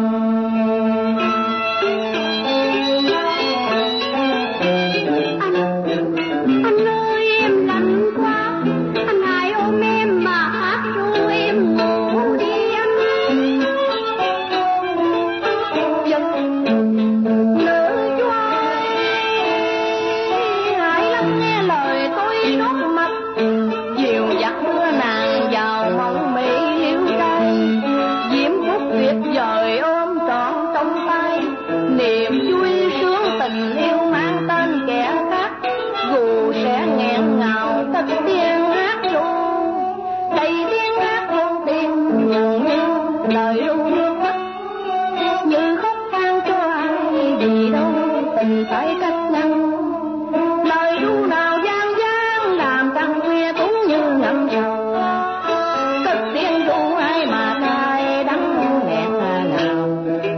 Phải cách năng lời ru nào gian gian làm tăng khuya cũng như ngậm sầu. Cất tiếng ru ai mà cay đắng nghẹn nào.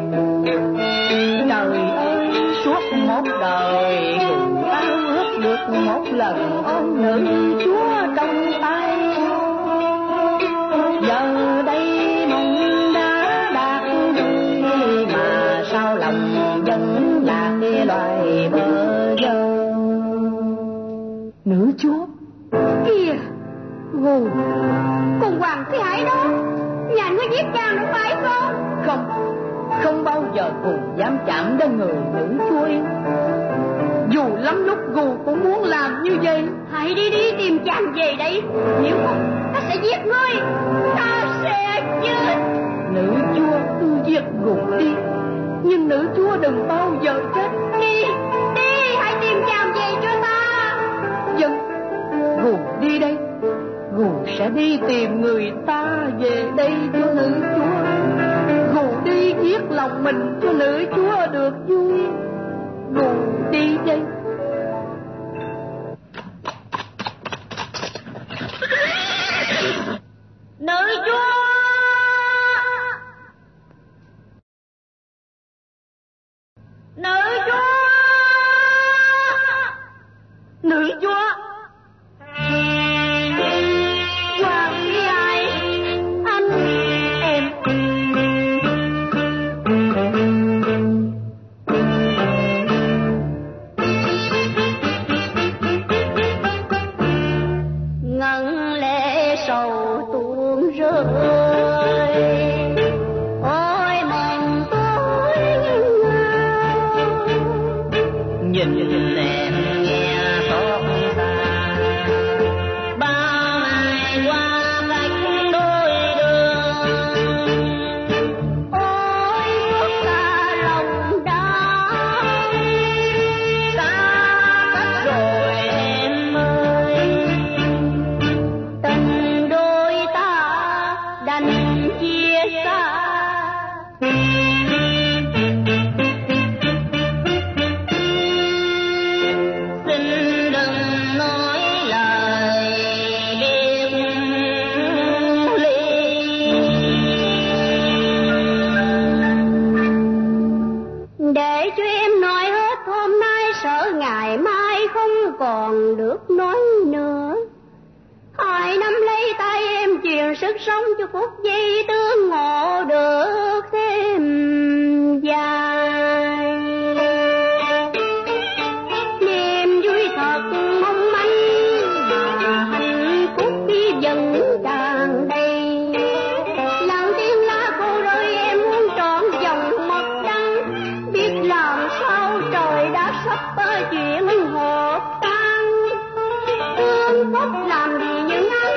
Trời ơi suốt một đời gù ta ước được một lần ôm nữ chúa trong tay. Giờ đây mong đã đạt rồi mà sao lòng vẫn là cái loài bơ vơ. Nữ chúa kìa, gù cùng Hoàng Phi Hải đó, nhà ngươi giết chàng được phải không? Không, không bao giờ gù dám chạm đến người nữ chúa yêu. Dù lắm lúc gù cũng muốn làm như vậy. Hãy đi đi tìm chàng về đây, nếu không ta sẽ giết ngươi, ta sẽ chết. Nữ chúa cứ giết gù đi, nhưng nữ chúa đừng bao giờ chết. Đi, đi, hãy tìm chàng về cho ta. Dân, gù đi đây, gù sẽ đi tìm người ta về đây cho nữ chúa. Gù đi giết lòng mình cho nữ chúa được vui. Gù đi đây. Nữ chúa, nữ chúa, nữ chúa. Hoàng Phi Hải, anh em. Ngân lệ sầu tuôn rơi, ôi mong tôi Nhìn em nghe xót xa, bao ngày qua cách đôi đường. ôi bước cả lòng đau, Xa cách rồi em ơi, tình đôi ta đành chia xa. xin đừng nói lời biệt ly. Để cho em nói hết hôm nay, sợ ngày mai không còn được nói nữa. Hãy nắm lấy tay em, truyền sức sống cho phút giây tương ngộ được thêm dài. Niềm vui thật mong manh mà hạnh phúc đi dần tràn đầy. Lặng tiếng lá khô rơi, em muốn trọn dòng mật đắng. Biết làm sao trời đã sắp tới chuyện hợp tan. Thương phúc làm gì những ai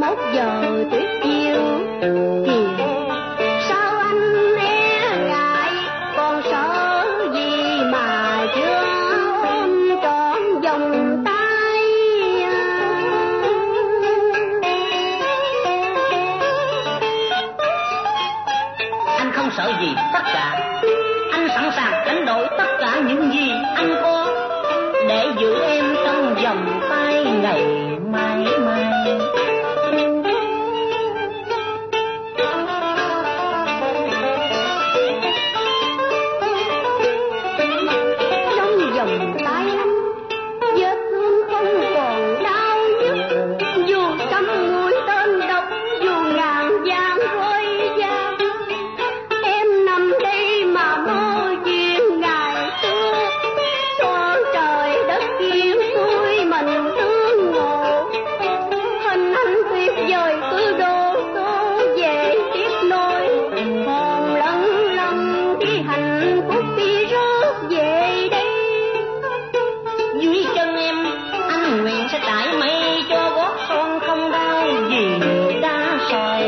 một giờ tuyết chiều kìa. Sao anh e ngại, còn sợ gì mà chưa ôm trọn vòng tay. Anh không sợ gì tất cả, anh sẵn sàng đánh đổi tất cả những gì anh có để giữ em trong vòng tay ngày mai mai. Trong vòng tay anh, vết thương không còn đau nhức, dù trăm mũi tên độc, dù ngàn vàng roi dao. Em nằm đây mà mơ chuyện ngày xưa, cho trời đất kia xuôi mình tương ngộ. Hình anh tuyệt vời cứ đổ xô về tiếp nối, còn lẫn lẫn khi hạnh phúc đi rớt về đây. Dưới chân em anh nguyện sẽ trải mây cho gót son không đau vì đã soi,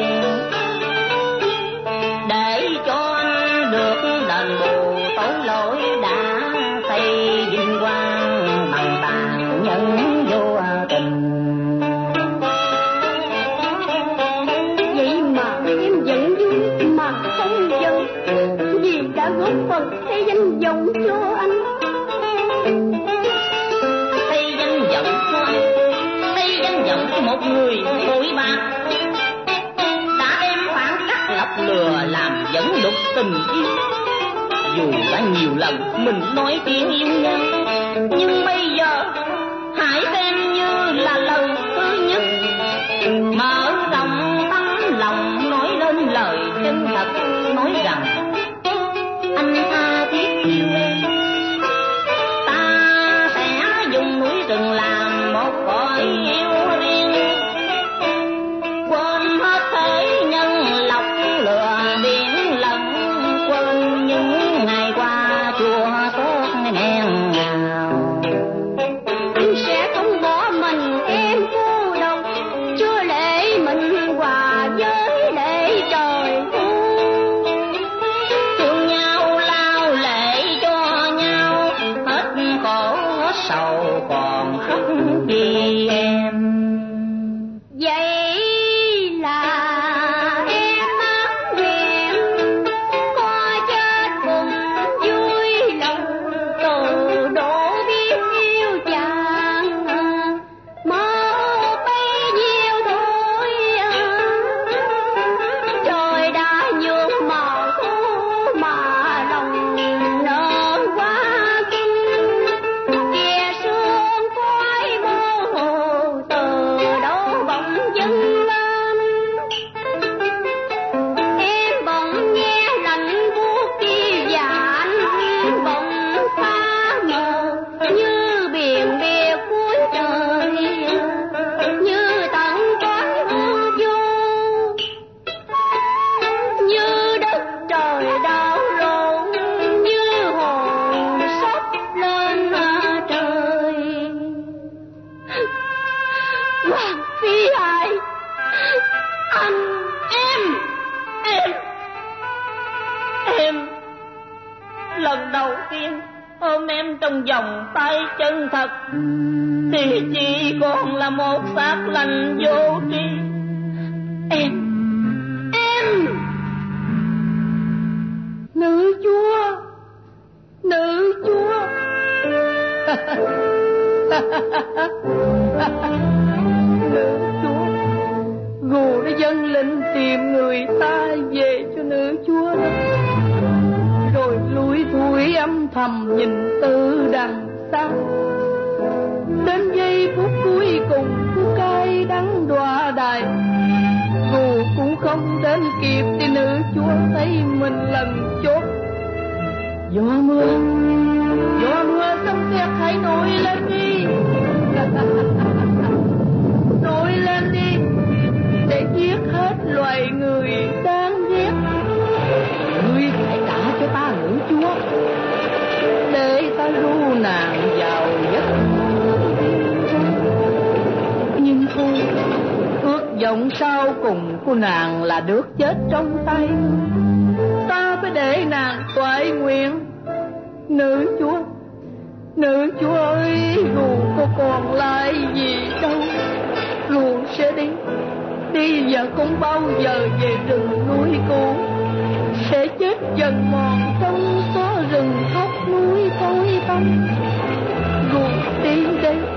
để cho anh được đền bù tội lỗi đã xây vinh quang bằng tàn nhẫn vô tình. Vậy mà em vẫn vui mà không giận, vì đã góp phần xây danh vọng cho anh. Xây danh vọng cho anh, xây danh vọng cho một người bội bạc đã đem phản cách lọc lừa làm dẫn lục tình yêu. Dù đã nhiều lần mình nói tiếng yêu nhau, nhưng bây giờ hãy xem như là lần thứ nhất. Mở rộng tấm lòng nói lên lời chân thật, nói rằng anh tha thiết yêu em. Ta sẽ dùng núi rừng làm một cõi yêu riêng, quên hết thế nhân lọc lừa biển lẫn, quên những ngày qua chùa tốt nghẹn ngào. Anh sẽ không bỏ mình em cô độc, chưa lệ mình hòa với lệ trời thu. Thương nhau lao lệ cho nhau, hết khổ hết sầu còn khóc vì em. Vậy là em mắc nguyện, có chết cùng vui lòng, từ độ biết yêu chàng một bấy nhiêu thôi. Trời đã nhuộm màu thu mà lòng nở quá kinh, kìa sương khói mơ hồ từ đâu bỗng dâng lên. Em bỗng nghe lạnh buốt đi và anh bỗng xa mờ, như biển bìa cuối trời, như tận cõi hư vô, như đất trời đau rộn, như hồn sắp lên trời. Hoàng Phi Hải, anh Em, em, em lần đầu tiên ôm em trong vòng tay chân thật, thì chỉ còn là một xác lạnh vô tri. Em, em, nữ chúa, nữ chúa. Nữ chúa, gù nó dâng lên tìm người ta về cho nữ chúa đó, rồi lủi thủi âm thầm nhìn từ đằng sau. Đến giây phút cuối cùng của cay đắng đọa đài, gù cũng không đến kịp thì nữ chúa thấy mình lần chốt. Gió mưa, gió mưa sông xét hãy nổi lên đi. Nổi lên đi để giết hết loài người đáng ghét. Ngươi hãy trả cho ta nữ chúa, để ta ru nàng vào giấc. Nhưng thôi, ước vọng sau cùng của nàng là được chết trong tay. Ta phải để nàng toại nguyện. Nữ chúa, nữ chúa ơi, ruồng có còn lại gì đâu. Ruồng sẽ đi, đi và không bao giờ về rừng núi cũ. Sẽ chết dần mòn trong gió rừng khóc núi tối tăm. Ruồng đi đây,